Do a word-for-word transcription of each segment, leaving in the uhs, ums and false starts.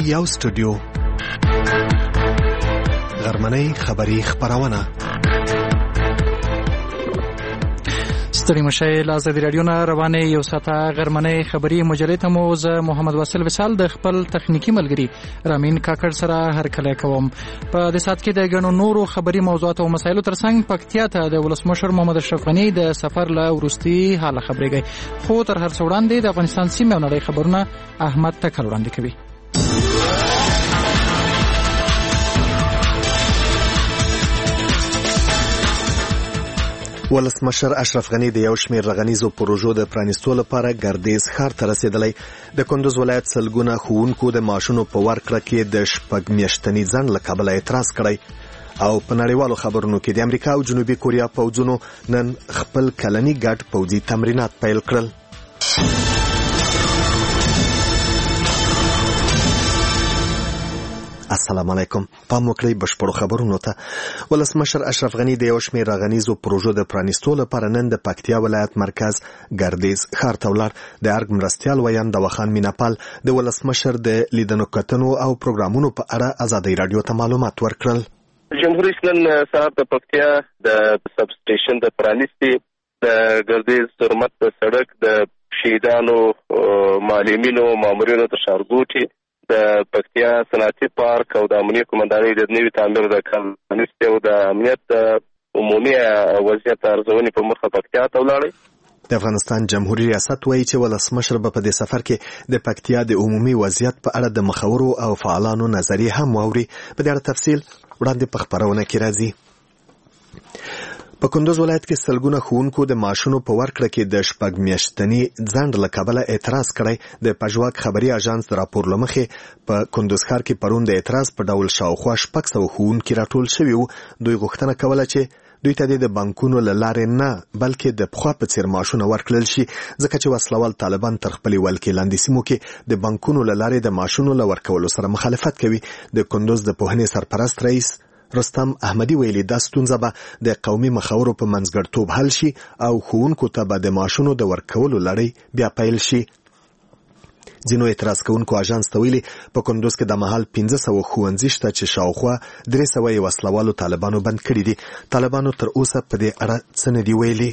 یو سټوډیو غرمنۍ خبری خبرونه ستړي مشه له ازادي رادیو نه روانه یو ساعته غرمنۍ خبری مجلې ته مو زه محمد واصل وصال د خپل تخنیکی ملګری رامین کاکړ سره هر کله کوم په دې سات کې د غنو نورو خبری موضوعات او مسایلو ترڅنګ پکتیا ته د ولسمشر محمد اشرف غنی د سفر له وروستي حاله خبرېږي خو تر هر څه وړاندې د افغانستان سیمه او نړۍ خبرونه احمد تکل وړاندې کوي. ولسمشر اشرف غنی د یو شمېر رغنیزو پروژو د پرانیستو لپاره ګردیز ښار ته رسیدلی. د کندوز ولایت سلګونه ښوونکو د معاشونو په ورکړه کې د شپږ میاشتني ځنډ له کبله اعتراض کړی. او په نړیوالو خبرونو کې د امریکا او جنوبي کوریا پوځونو نن خپل کلني ګډ پوځي تمرینات پیل کړل. السلام علیکم. پام وکړئ بشپړو خبرونو ته. ولسمشر اشرف غنی د یو شمېر رغنیزو پروژو د پرانیستو لپاره نن د پکتیا ولایت مرکز ګردیز ښار ته ولاړ. د ارګ مرستیال ویان دواخان میناپال د ولسمشر د لیدنو کتنو او پروګرامونو په اړه ازادي رادیو ته معلومات ورکړل. جمهوریت اسلام صاحب د پکتیا د سب سټیشن د پرانیستي د ګردیز سرمت د سړک د شهیدانو معلمینو مامورینو ته شارګوټي د پکتیا صنعتي پارک او د امنیه قومندانۍ د نوي تعمیر د کانونیستي او د امنیت عمومي وضعیت ارزونې په مخه پکتیا ته ولاړی. د افغانستان جمهوریت ریاست وایي چې ولسمشر به په دې سفر کې د پکتیا د عمومي وضعیت په اړه د مخورو او فعالانو نظریې هم واوري. په دې اړه تفصیل وړاندې په خبرونه کې راځي. په کندوز ولایت کې سلګونه ښوونکو د معاشونو په ورکړه کې د شپږ میاشتني ځنډ له کبله اعتراض کړی. د پژواک خبري اژانس د راپور له مخې په کندوز ښار کې پرون د اعتراض په ډول شاوخوا شپږ سوه ښوونکي راټول شوي وو. دوی غوښتنه کوله چې دوی ته د بانکونو له لارې نه بلکې د پخوا په څیر معاشونه ورکړل شي، ځکه چې وسلوال طالبان تر خپلې ولکې لاندې سیمو کې د بانکونو له لارې د معاشونو له ورکولو سره مخالفت کوي. د کندوز د پوهنې سرپرست رئیس رستم احمدی ویلي دا ستونزه به د قومي مخاورو په منځګړتوب حل شي او ښوونکو ته به د معاشونو د ورکولو لړۍ بیا پیل شي. ځینو اعتراض کوونکو اژانس ته ویلي په کندوز کې د مهال پنځه سوه ښوونځي شته چې شاوخوا درې سوه یې وسلوالو طالبانو بند کړي دي. طالبانو تر اوسه په دې اړه څه نه دي ویلي.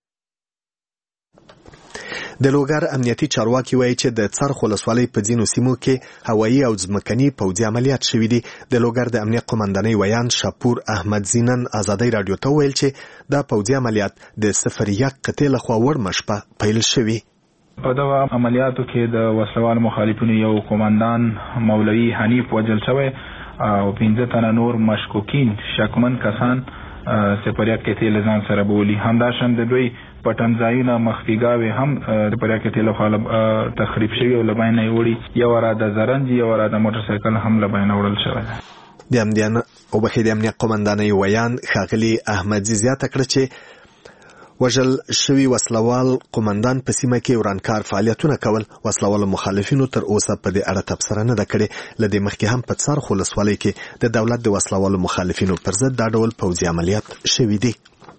د لوګر امنیتي چارواکي وایي چې د څرخ ولسوالۍ په ځینو سیمو کې هوایي او ځمکني پوځي عملیات شوي دي. د لوګر د امنیت قومندانۍ ویان شاپور احمد زینن ازادۍ رادیو ته وویل چې دا پوځي عملیات د صفر یک قطع لخوا وړمه شپه پیل شوي. په دغه عملیاتو کې د وسلوال مخالفینو یو قومندان مولوي حنیف وژل شوی او پنځه تنه نور مشکوکین شکمن کسان سپریات کې تیل ځان سره بولی. همداشان د دوی پټنځایونه مخفیګاوي هم د پریات کې تیل خو تخریب شوی او لباینه وړي. یو را د زرنج یو را د موټر سایکل هم لباینه وړل شوی. د امنیت او بخې د امنیت قومندانۍ ویان ښاغلي احمدزي زیاته کړه چې وژل شوی وسلوال قومندان په سیمه کې ورانکار فعالیتونه کول. وسلوال مخالفینو تر اوسه په دې اړه تبصره نه ده کړې. له دې مخکې هم په څرخ ولسوالۍ کې د دولت د وسلوال مخالفینو پر ضد دا ډول پوځي عملیات شوي دي.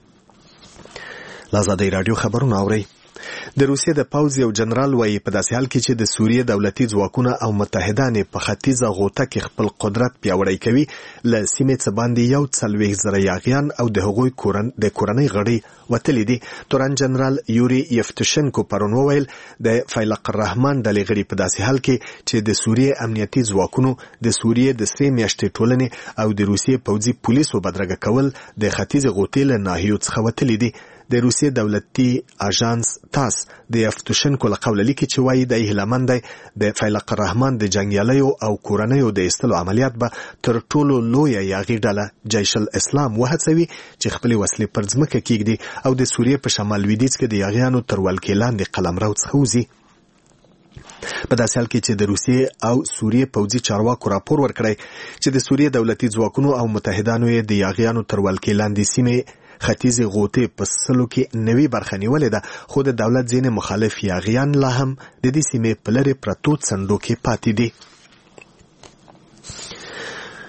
ازادي رادیو خبرونه اوري. د روسیې د پوځ یو جنرال وایي په داسې حال کې چې د سوریې دولتي ځواکونه او متحدان په ختیځه غوطه کې خپل قدرت پیاوړی کوي، له سیمې څخه باندې یو څلوېښت زره یاغیان او د هغوی کورن د کورنۍ غړي وتلي دي. تورن جنرال یوري یفتوشنکو پرون وویل د فیلق الرحمن ډلې غړي په داسې حال کې چې د سوریې امنیتي ځواکونو د سوریې د سې میاشتې ټولنې او د روسیې پوځي پولیسو بدرګه کول د ختیځه غوطې له ناحیو څخه وتلي دي. د روسیې دولتي اژانس تاس د یفتوشنکو له قوله لیکي چې وایي د هیلمند د فیلق الرحمن د جنګیالیو او کورنیو د ایستلو عملیات به تر ټولو لویه یاغي ډله جیش الاسلام وهڅوي چې خپلې وسلې پر ځمکه کیږدي او د سوریې په شمال لویدیځ کې د یاغیانو تر ولکې لاندې قلمرو څخه وځي. په داسې حال کې چې د روسیې او سوریې پوځي چارواکو راپور ورکړی چې د سوریې دولتي ځواکونو او متحدانو یې د یاغیانو تر ولکې لاندې سیمې ختیځې غوطې په سلو کې نوې برخه نیولې ده، خو د دولت ځینې مخالف یاغیان لا هم د دې سیمې په لرې پرتو څنډو کې پاتې دي.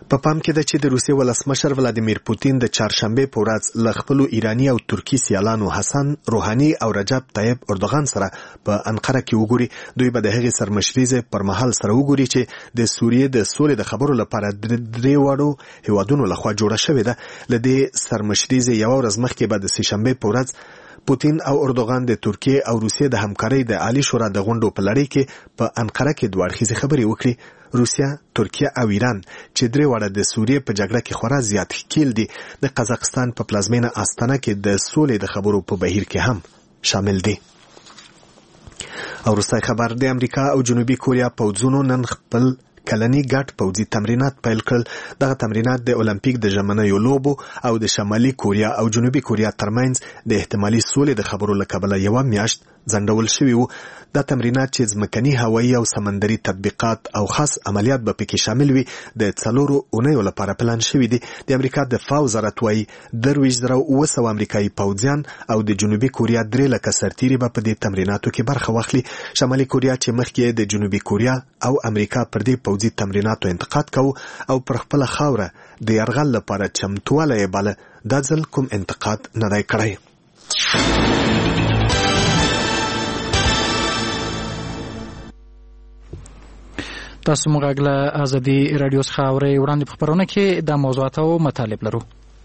په پام کې ده چې د روسیې ولسمشر ولادیمیر پوتین د چهارشنبه په ورځ له خپلو ایراني او ترکي سیالانو حسن روحاني او رجب طیب اردوغان سره په انقره کې وګوري. دوی به د هغې سرمشریزې پر مهال سره وګوري چې د سوریې د سولې د خبرو لپاره درې واړو هیوادونو لخوا جوړه شوې ده. له دې سرمشریزې یوه ورځ مخکې به د سهشنبې په ورځ پوتین او اردوغان د ترکیې او روسیې د همکارۍ د عالی شورا د غونډو په لړۍ کې په انقره کې دوه اړخیزې خبرې وکړي. روسیا، ترکیه او ایران چې درې واړه د سوریې په جګړه کې خورا زیات ښکیل دي، د قزاقستان په پلازمینه آستانه کې د سولې د خبرو په بهیر کې هم شامل دي. او وروستی خبر، د امریکا او جنوبي کوریا پوځونو نن خپل کلنی ګډ پوځي تمرینات پیل کړل. دغه تمرینات د اولمپیک د ژمنیو لوبو او د شمالي کوریا او جنوبي کوریا ترمنځ د احتمالي سولې د خبرو له کبله یوه میاشت ځنډول شوي وو. دا تمرینات چې ځمکني، هوایي او سمندري تطبیقات او خاص عملیات به پکې شامل وي، د څلورو اونیو لپاره پلان شوي دي. د امریکا دفاع وزارت وایي درویشت زره اوه سوه امریکایي پوځیان او د جنوبي کوریا درې لکه سرتیري به په دې تمریناتو کې برخه واخلي. شمالي کوریا چې مخکې د جنوبي کوریا او امریکا پر دې پوځي تمریناتو انتقاد کوي او پر خپله خاوره د یرغل لپاره چمتوالی یې باله، دا ځل کوم انتقاد نه دی کړی. تاسو موږ غږ ازادي رادیو څخه اورئ. وړاندې په خپرونه کې د موضوعات او مطالب لرو.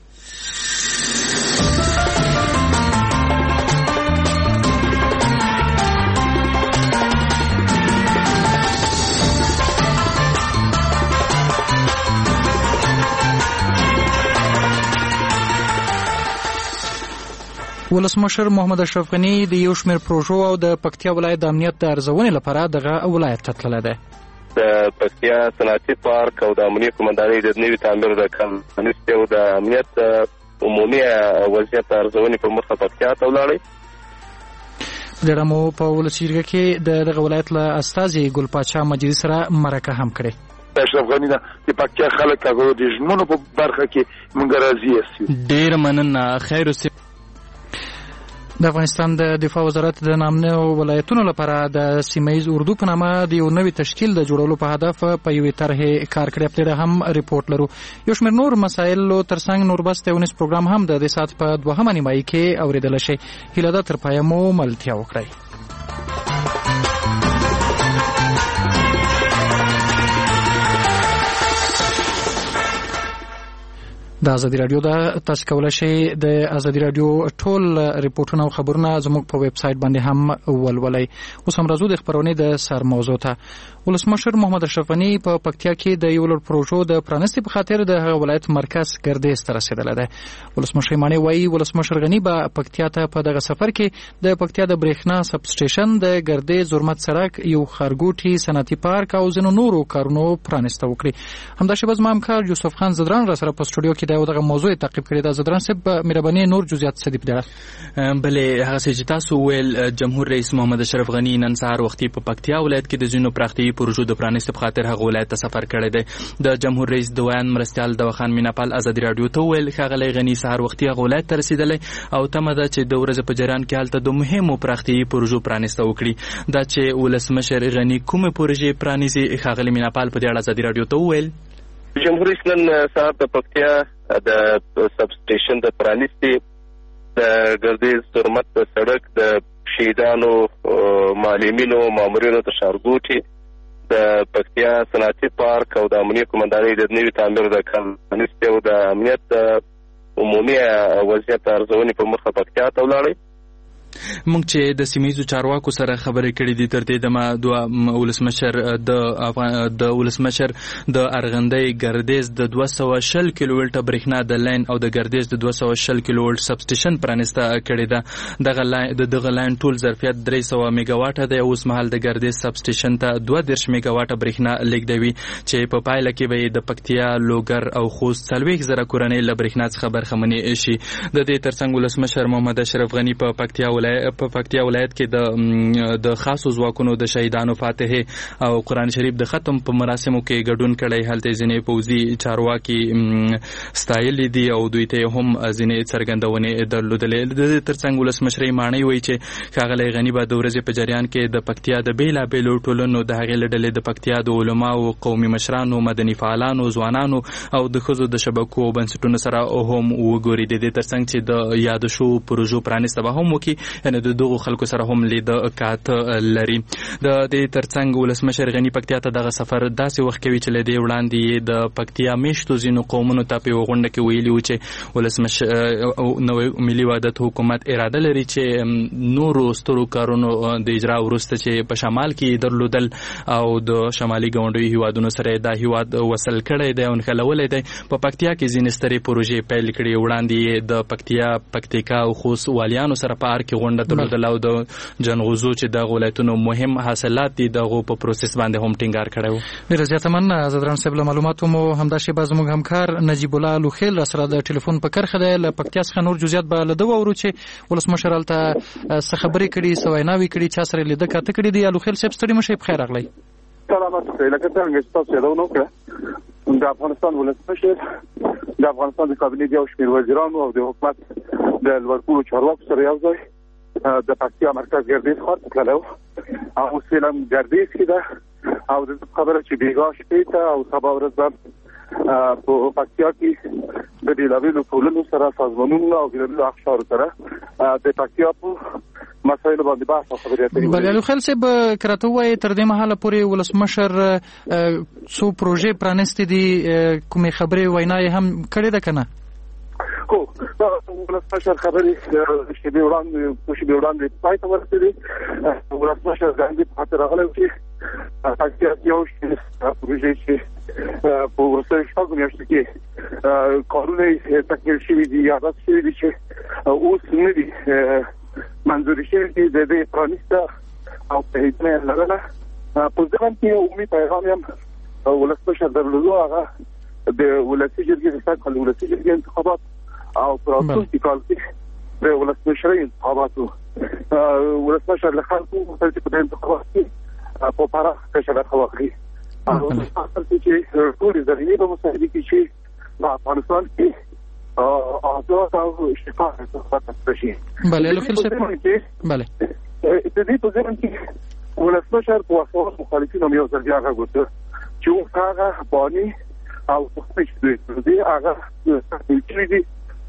ولسمشر محمد اشرف غنی د یو شمېر پروژو او د پکتیا ولایت د امنیت د ارزونې لپاره دغه ولایت ته تللی دی. د پکتیا صنعتي پارک او د امنیې قومندانۍ د نوي تعمیر د کانسټي او د امنیت عمومي وضعیت ارزونې په موخه پکتیا ته ولاړی. د ډمو په ولسي جرګه کې د دغه ولایت له استازي ګل پاچا مجیدي سره مرکه هم کړې. اشرف غنی د پکتیا خلک هغه د ژمنو په برخه کې مونږ راضي یو. ډیر مننه. خیر اوسئ. د افغانستان د دفاع وزارت د نامنو ولایتونو لپاره د سیمه‌ییز اردو په نامه د یو نوي تشکیل د جوړولو په هدف په یوې طرحې کار کړی. په دې هم ریپورټ لرو. یو شمېر نور مسایلو ترڅنګ نوربست یونیس پروګرام هم د دې ساعت په دوهمه نیمایي کې اورېدلی شي. هیله ده تر پایه مو ملتیا وکړئ. د ازادي رادیو د تاسو کولای شئ د ازادي رادیو ټول ریپورتونه او خبرونه زموږ په ویب سایټ باندې هم ولولئ. اوس هم راځو د خبرونې د سر موضوع ته. ولسمشر محمد اشرف غنی په پکتیا کې د یو لړ پروژو د پرانستې په خاطر د هغه ولایت مرکز ګردیز ته رسېدلی دی. ولسمشر مانی وایي ولسمشر غنی به پکتیا ته په دغه سفر کې د پکتیا د برېښنا سب سټیشن، د ګردیز زرمت سړک، یو ښارګوټي صنعتي پارک او ځینو نورو کارونو پرانسته وکړي. همداسې به زما همکار یوسف خان زدران را سره په سټوډیو کې دا دغه موضوع تعقیب کړی. دا زدران صاحب مهرباني نور جزئیات څه دي په دې؟ بلې هغه چې تاسو ویل، جمهور رئیس محمد اشرف غنی نن سهار وختي په پکتیا ولایت کې د ځینو پراختیایي پروژو د پرانستې په خاطر هغه ولایت ته سفر کړی دی. د جمهور رئیس دویان مرستیال دواخان میناپال ازادي رادیو ته ویل ښاغلی غنی سهار وختي هغه ولایت ته رسېدلی او تمه ده چې د ورځې په جریان کې هلته د مهمو پراختیایي پروژو پرانسته وکړي. دا چې ولسمشر غنی کومې پروژې پرانیزي ښاغلی میناپال په دې اړه ازادي رادیو ته وویل. جمهور رئیس نن سهار د پکتیا د سب سټیشن د پرانیستي، د ګردیز زرمت د سړک، د شهیدانو معلمینو مامورینو د ښارګوټي، د پکتیا صنعتي پارک او د امنیې قومندانۍ د نوي تعمیر د کانسټي او د امنیت عمومي وضعیت ارزونې په موخه پکتیا ته ولاړی. موږ چې د سیمه‌ییزو چارواکو سره خبرې کړې دي تر دې دمه دوه ولسمشر د د ولسمشر د ارغندې ګردیز د دوه سوه شل کیلو ولټه برېښنا د لاین او د ګردیز د دوه سوه شل کیلو ولټ سب سټیشن پرانسته کړې ده. دغه لاین د دغه لاین ټول ظرفیت درې سوه میگا واټه دی. اوس مهال د ګردیز سب سټیشن ته دوه دېرش میگا واټه برېښنا لیږدوي چې په پایله کې به د پکتیا، لوګر او خوست څلوېښت زره کورنۍ له برېښنا څخه برخمنې شي. د دې ترڅنګ ولسمشر محمد اشرف غنی په پکتیا ولایت په پکتیا ولایت کې د د خاصو ځواکونو د شهیدانو فاتحه او قران شریف د ختم په مراسمو کې ګډون کړی. هلته ځینې پوځي چارواکي ستایل دي او دوی ته هم ځینې څرګندونې درلودلې. د ترڅنګ ولسمشر ماڼۍ وایي چې ښاغلی غني به د ورځې په جریان کې د پکتیا د بیلابیلو ټولنو د هغې له ډلې د پکتیا د علماو، قومي مشرانو، مدني فعالانو، ځوانانو او د ښځو د شبکو او بنسټونو سره هم وګوري. د دې ترڅنګ چې د یاد شو پروژو پرانیسته به هم وکړي، یعنې د دغو خلکو سره هم لید کاته لري. د دې ترڅنګ ولسمشر غني پکتیا ته دغه سفر داسې وخت کوي چې له دې وړاندې د پکتیا میشتو ځینو قومونو ته په یوه غونډه کې ویلي وو چې ولسمشر نوی ملي وحدت حکومت اراده لري چې نورو سترو کارونو د اجرا وروسته چې په شمال کې درلودل او د شمالي ګاونډیو هیوادونو سره دا هیواد وصل کړی دی او نښلولی دی، په پکتیا کې ځینې سترې پروژې پیل کړي. وړاندې د پکتیا، پکتیکا او خوست والیانو سره په ار کې غونډه درلودله او د جنغوزو چې دغه ولایتونو مهم حاصلات دي دغه په پروسس باندې هم ټینګار کړی و. ډېره زیاته مننه زدران صاحب. له معلوماتو مو همدا شیبه زموږ همکار نجیب الله لوخیل را سره د ټلیفون په کرښه دی. له پکتیا څخه نور جزئیات به له ده واورو چې ولسمشر هلته څه خبرې کړي، څه ویناوې کړي، چا سره لیده کاته کړي دي. لوخیل صاحب ستړي مه شئ، پخیر راغلی. سلامت اوسئ. لکه څرنګه چې تاسو یادونه وکړه، د افغانستان ولسمشر د افغانستان د کابینې یو شمېر وزیرانو او د حکومت د لوړپوړو چارواکو سره یو ځای د پکتیا مرکز ګردیز ښار ته تللی و او اوس فعلا ګردیز کې ده او د خبره چې بېګاه شپې ته او سبا ورځ به په پکتیا کې د بېلابېلو ټولنو سره، سازمانونو او بېلابېلو اقشارو سره د پکتیا په مسایلو باندې بحث او خبرې اترې. بله لوخیل صاحب، که راته ووایې تر دې مهاله پورې ولسمشر څو پروژې پرانیستې دي، کومې خبرې ویناوې هم کړې ده که نه؟ هو، ولسمشر خبرې شېبې وړاندې څو شېبې وړاندې پای ته ورسېدې. ولسمشر ګاندي په خاطر راغلی و چې پکتیا کې یو شمېر پروژې چې په وروستیو شپږو میاشتو کې کارونه یې تکمیل شوي دي یا بس شوي دي چې اوس نه دي منظوري شوي دي، د دې پرانیسته او تاییدونه یې لرله. په ضمن کې یو عمومي پیغام هم ولسمشر درلودو، هغه د ولسي جرګې د سږ کال ولسي جرګې انتخابات او په راتلونکي کال کې د ولسمشرۍ انتخابات و. ولسمشر له خلکو غوښتل چې په دې انتخابات کې په پراخه کچه برخه واخلي او چې ټولې زمینې به مساعدې کړي چې په افغانستان کې آزاد او شفاف انتخابات ترسره شي. بله لوخیل صاحب، بله د دې په ضمن کې ولسمشر په وسوسه مخالفینو هم یو ځل بیا غږ وکړ چې اوس هغه باني او تخصیص دوی هغه تحمیل کړي دي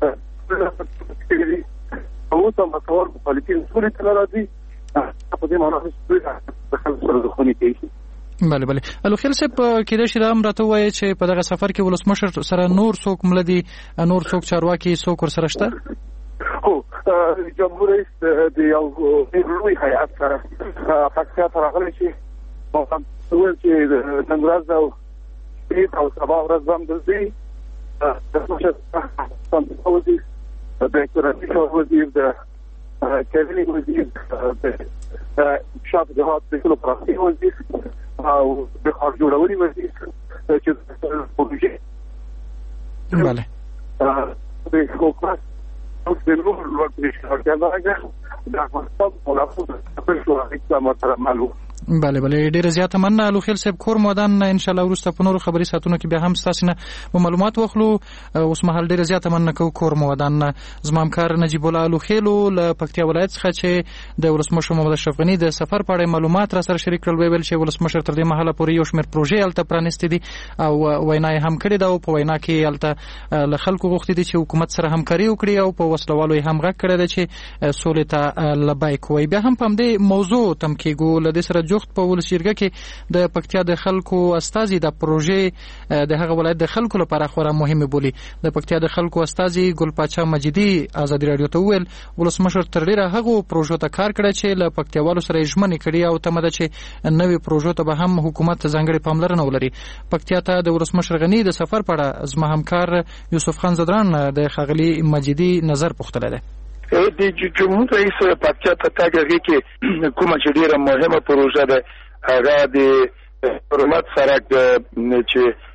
او اوس هم تصور مخالفین سولې ته نه راځي. په دې معنا چې د خلکو سره دښمني کوي. بله بله لوخیل صاحب، کېدای شي دا هم راته ووایې چې په دغه سفر کې ولسمشر سره نور څوک مله دي، نور څوک چارواکي څوک ورسره شته؟ هو، جمهور رئیس د یو ډېر لوی هیات سره پکتیا ته راغلی چې وویل چې نن ورځ او شپې او سبا ورځ به هم دلته ولسمشر وزیر، د اقتصادي شورا وزیر، د کابینې وزیر، د شاف جهاد د کلو پراختیا وزیر او د ښار جوړونې وزیر چې پروژې بله د حکومت اوس د نور لوړپوړي شرکتونه د افغانستان په لاسو خپل شورا اقدامات سره معلوم. بله بله ډیره زیاته مننه لوخیل صاحب. کور مودان ان شاء الله وروسته په نورو خبري ساتونو کې بیا هم ستاسو نه معلومات واخلو. اوس مهال ډیره زیاته مننه کوم کور مودان زما همکار نجیب الله لوخیل له پکتیا ولایت څخه چې د ولسمشر محمد اشرف غني د سفر په اړه معلومات را سره شریک کړل. ویل چې ولسمشر تر دې مهاله پورې یو شمېر پروژې الته پرانیستې دي او وینا یې هم کړې ده او په وینا کې الته له خلکو غوښتي دي چې حکومت سره همکاري وکړي او په وسلوالو یې هم غږ کړی ده چې سولې ته لبیک وایي. بیا هم په همدې موضوع تم کېږو له دې سره جوخت په ولس جرګه کې د پکتیا د خلکو استازي د پروژې د هغه ولایت د خلکو لپاره خورا مهمه بولی. د پکتیا د خلکو استازي ګل پاچا مجیدي آزادي رادیو ته ویل ولسمشر تر ډیره هغه پروژو ته کار کړی چې له پکتیوالو سره ژمنې کړي او تمه ده چې نوې پروژو ته به هم حکومت ځانګړې پاملرنه ولري. پکتیا ته د ولسمشر غني د سفر په اړه زما همکار یوسف خان زدران د خاغلی مجیدي نظر پوښتلی دی. د جمهور رئیس پکتیا ته تاګه کې کومه چې ډیره مهمه پروژه ده هغه د حکومت سره چې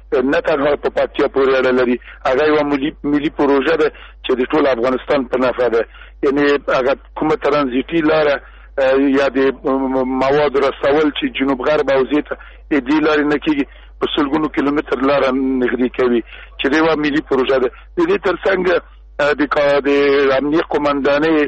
نه تنها په پکتیا پورې اړه لري، هغه یو ملي ملي پروژه ده چې د ټول افغانستان په نفع ده. یعنی هغه کومه ترانزیتي لاره یا د مواد رسول چې جنوب غرب او زیته دې لارې نه کېږي په سلګونو کیلومتر لاره نږدې کوي چې دا یو ملي پروژه ده. د دې ترڅنګ د امنیت قومندانۍ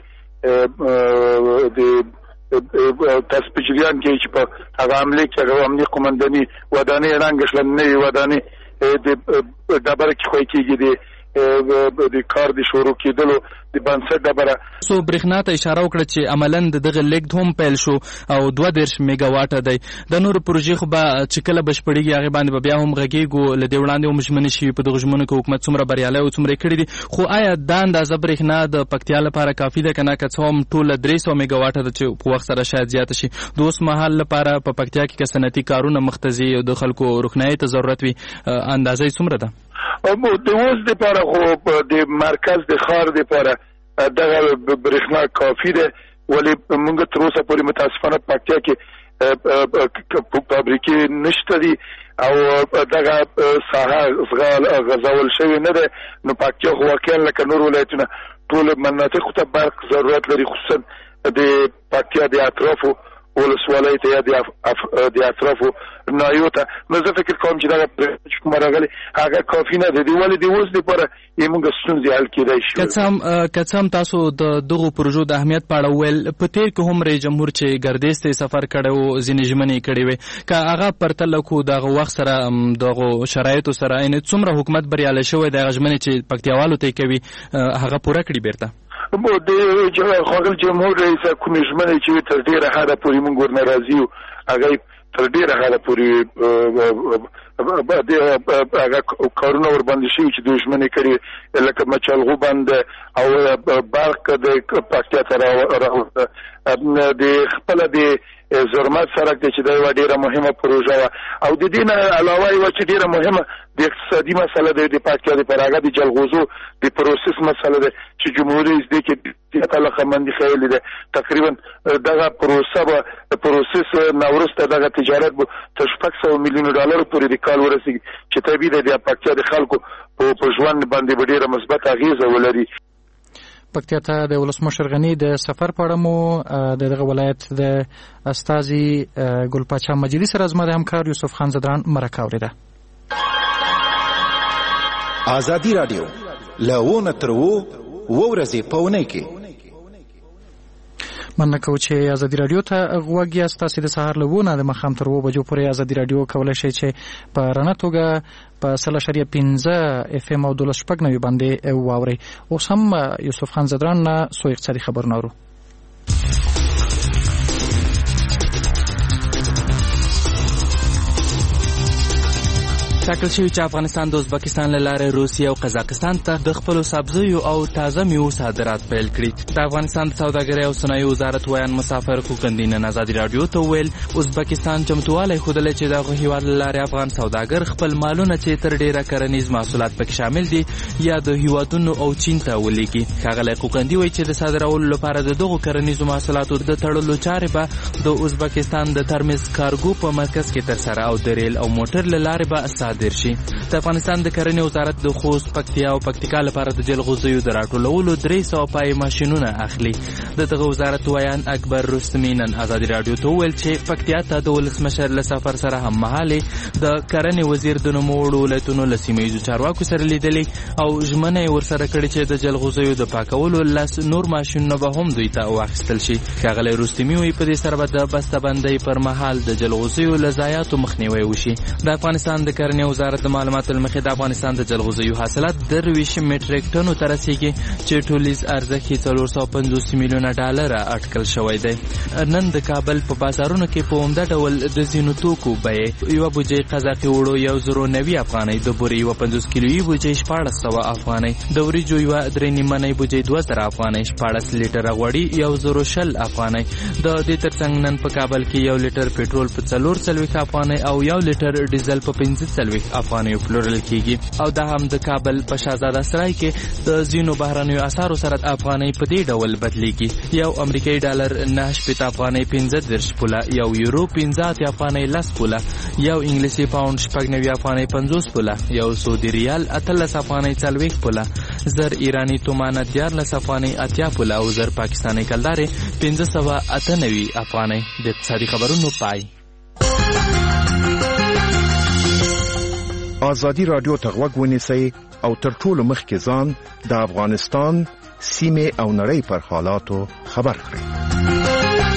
د تاسو په جریان کې چې په هغه عملي کې هغه امنیت قومندانۍ ودانۍ رنګ شلنې ودانۍ د دبر کې خوي کېږي د د کار د شروع کېدلو د بنسټ دبره. سو برېښنا ته اشاره وکړه چې عملاً دغه لیګ هم پیل شو او دوه دېرش میگا واټه دی. د نور پروژې خو به چې کله بشپړېږي هغې باندې به بیا هم غږېږو. له دې وړاندې هم ژمنې شوي په دغو ژمنو کې حکومت څومره بریالی او څومره یې کړي دي. خو آیا دا اندازه برېښنا د پکتیا لپاره کافي ده که نه؟ که څه هم ټوله درې سوه میگا واټه ده چې په وخت سره شاید زیاته شي. د اوس مهال لپاره په پکتیا کې که صنعتي کارونه مخته ځي او د خلکو روښنایۍ ته ضرورت وي اندازه یې څومره ده؟ د اوس دپاره خو د مرکز د ښار دپاره دغه برېښنا کافي ده، ولې موږ تر اوسه پورې متاسفانه پکتیا کې فابریکې نشته دي او دغه ساحه غځول شوې نه ده. نو پکتیا خو واقعا لکه نور ولایتونه ټول مناطقو ته برق ضرورت لري، خصوصا د پکتیا د اطرافو ولسوالۍ ته یا د اطرافو نایو ته. نو زه فکر کوم چې دغه چې کومه راغلې هغه کافي نه ده، ولې د اوس دپاره یې موږ ستونزې حل کېدای شي. که څه هم تاسو د دغو پروژو د اهمیت په اړه وویل، په تېر کې هم رئیس جمهور چې ګردیز ته سفر کړی و ځینې ژمنې یې کړې وې، که هغه پرتله کړو دغه وخت سره دغو شرایطو سره یعنې څومره حکومت بریالی شوی د هغه ژمنې چې پکتیاوالو ته یې کوي هغه پوره کړي بیرته؟ د ښاغلي جمهور رئیس کومې ژمنې چې وي تر ډېره حده پورې موږ ورنه راضي یو. هغه تر ډېره حده پورې هغه کارونه ورباندې شوي چې دوی ژمنې کړي، لکه مچالغو بند او برق د پکتیا ته راوسته، د خپله د زرمت سړک دی چې دا یوه ډېره مهمه پروژه وه. او د دې نه علاوه یوه چې ډېره مهمه د اقتصادي مسله دی د پکتیا دپاره، هغه د جلغوزو د پروسس مسله ده چې جمهوري رئیس دی کې زیاته علاقهمندي ښیلې ده. تقریبا دغه پروسه به د پروسس نه وروسته دغه تجارت به تر شپږ سوه میلیونو ډالرو پورې د کال ورسېږي چې طبیعي ده د پکتیا د خلکو په ژوند باندې به ډېره مثبت اغېزه ولري. پکتیا ته د ولسمشر غني د سفر په اړه مو د دغه ولایت د استازي ګل پاچا مجیدي سره زما د همکار یوسف خان زدران مرکه اورېده. ازادي راډیو له تر و ورځې په اونۍ کې مننه کوو چې ازادي راډیو ته غوږ یاست. تاسې د سهار له اوو نه د ماښام تر اوو بجو پورې ازادي راډیو کولی شئ چې په رڼه توګه په سل اشاریه پنځه اف ام او دولس شپږ نوي باندې واورئ. اوس هم یوسف خان زدران نه څو اقتصادي خبرونه اورو. ټاکل شوي چې افغانستان د ازبکستان له لارې روسیې او قزاقستان ته د خپلو سبزیو او تازه میوو صادرات پیل کړي. د افغانستان د سوداګرۍ او صنایعو وزارت ویان مسافر خوقندي نن ازادي راډیو ته وویل ازبکستان چمتووالی ښودلی چې دغه هیواد له لارې افغان سوداګر خپل مالونه چې تر ډېره کرنیز محصولات پکې شامل دي یا د هیوادونو او چین ته ولیږي. ښاغلی خوقندي وایي چې د صادرولو لپاره د دغو کرنیزو محصولاتو د تړلو چارې به د ازبکستان د ترمیز کارګو په مرکز کې ترسره او د ریل او موټر له لارې به صادر شي. د افغانستان د کرنې وزارت د خوست، پکتیا او پکتیکا لپاره د جلغوزیو د راټولولو درې سوه پای ماشینونه اخلي. د دغه وزارت ویان اکبر رستمي نن ازادي راډیو ته وویل چې پکتیا ته د ولسمشر له سفر سره هممهالې د کرنې وزیر د نوموړو ولایتونو له سیمه ییزو چارواکو سره لیدلې او ژمنه یې ورسره کړې چې د جلغوزیو د پاکولو لس نور ماشینونه به هم دوی ته واخیستل شي. ښاغلی رستمي وایي په دې سره به د بسته‌بندۍ پر مهال د جلغوزیو له ضایعاتو مخنیوی وشي. د افغانستان د کرنې وزارت د معلوماتو له مخې د افغانستان د جلغوزیو حاصلات درویشت میټریک ټنو ته رسیږي چې ټولیز ارزښت یې څلور سوه پنځوس میلیونه ډالره اټکل شوی دی. نن د کابل په بازارونو کې په عمده ډول د ځینو توکو بیې یوه بوجۍ قزاقي اوړو یو زرو نوي افغانۍ، د بورې یوه پنځوس کیلویي بوجۍ شپاړس سوه افغانۍ، د وریجو یوه درې نیمنۍ بوجۍ دوه زره افغانۍ، شپاړس لیټره غوړي یو زرو شل افغانۍ. د دې ترڅنګ نن په کابل کې یو لیټر پټرول په څلور څلوېښت افغانۍ او یو لیټر ډیزل په پنځه څلوېښت څلوېښت افغانیو پلورل کیږي او دا هم د کابل په شهزاده سرای کې د ځینو بهرنیو اسعارو سره افغانۍ په دې ډول بدلیږي. یو امریکایي ډالر نهه شپېته افغانۍ پنځه دېرش پوله، یو یورو پنځه اتیا افغانۍ لس پوله، یو انګلیسي پاونډ شپږ نوي افغانۍ پنځوس پوله، یو سعودي ریال اتلس افغانۍ څلوېښت پوله، زر ایراني تومانه دیارلس افغانۍ اتیا پوله او زر پاکستاني کلدارې پنځه سوه اته نوي افغانۍ. د اقتصادي خبرونو پای. ازادي راډیو ته غوږ ونیسئ او تر ټولو مخکې ځان د افغانستان سیمه او نړۍ پر حالاتو خبر کړئ.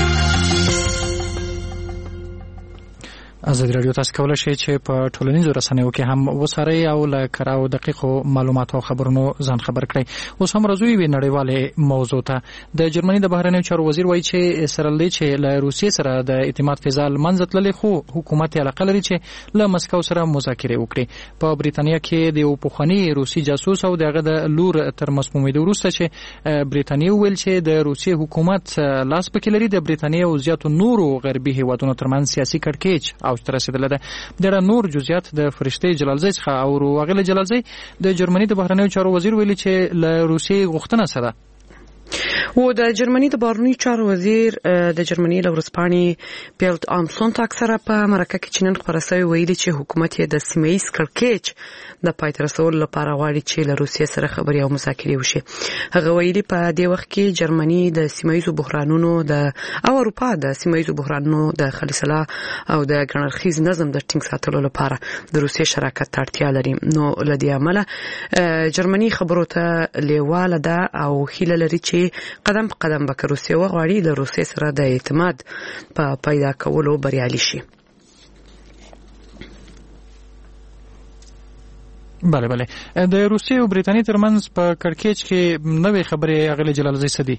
ازادي راډیو تاسو کولای شئ چې په ټولنیزو رسنیو کې هم وسارئ او له کراو دقیقو معلوماتو او خبرونو ځان خبر کړئ. اوس هم راځو یوې نړیوالې موضوع ته. د جرمني د بهرنیو چارو وزیر وایي چې اسرائیل دی چې له روسیې سره د اعتماد فضا له منځه تللې، خو حکومت یې علاقه لري چې له مسکو سره مذاکرې وکړي. په بریتانیا کې د یو پخواني روسي جاسوس او دغه د لور تر مسمومیدو وروسته چې بریتانیا ویل چې د روسیې حکومت لاس پکې لري، د بریتانیا او زیاتو نورو غربي هیوادونو ترمنځ سیاسي کړکېچ او تر رسیدله ده. د نور جزئیات د فرشته جلالزی څخه او وغله جلالزی د جرمني د بهرنیو چارو وزیر ویلي چې له روسیې غوښتنه سره و د جرمني د بهرنیو چارو وزیر د جرمني له ورځپاڼې بیلډ ام سونټاګ سره په مرکه کې چې نن خپاره شوی ویلي چې حکومت یې د سیمه ایز کړکېچ د پای ته رسولو لپاره غواړي چې له روسیې سره خبرې او مذاکرې وشي. هغه ویلي په دې وخت کې جرمني د سیمه ایزو بحرانونو د او اروپا د سیمه ایزو بحرانونو د خلیصلا او د ګڼرخیز نظم د ټینګ ساتلو لپاره د روسیې شراکت ته اړتیا لري. نو له دې امله جرمني خبرو ته لیواله ده او هیله لري چې قدم په قدم به روسیه وغواړي له روسیې سره د اعتماد په پیدا کولو بریالي شي. بله بله د روسیې او بریتانیا ترمنځ په کړکېچ کې نوې خبرې اغلی جلالزی سدي.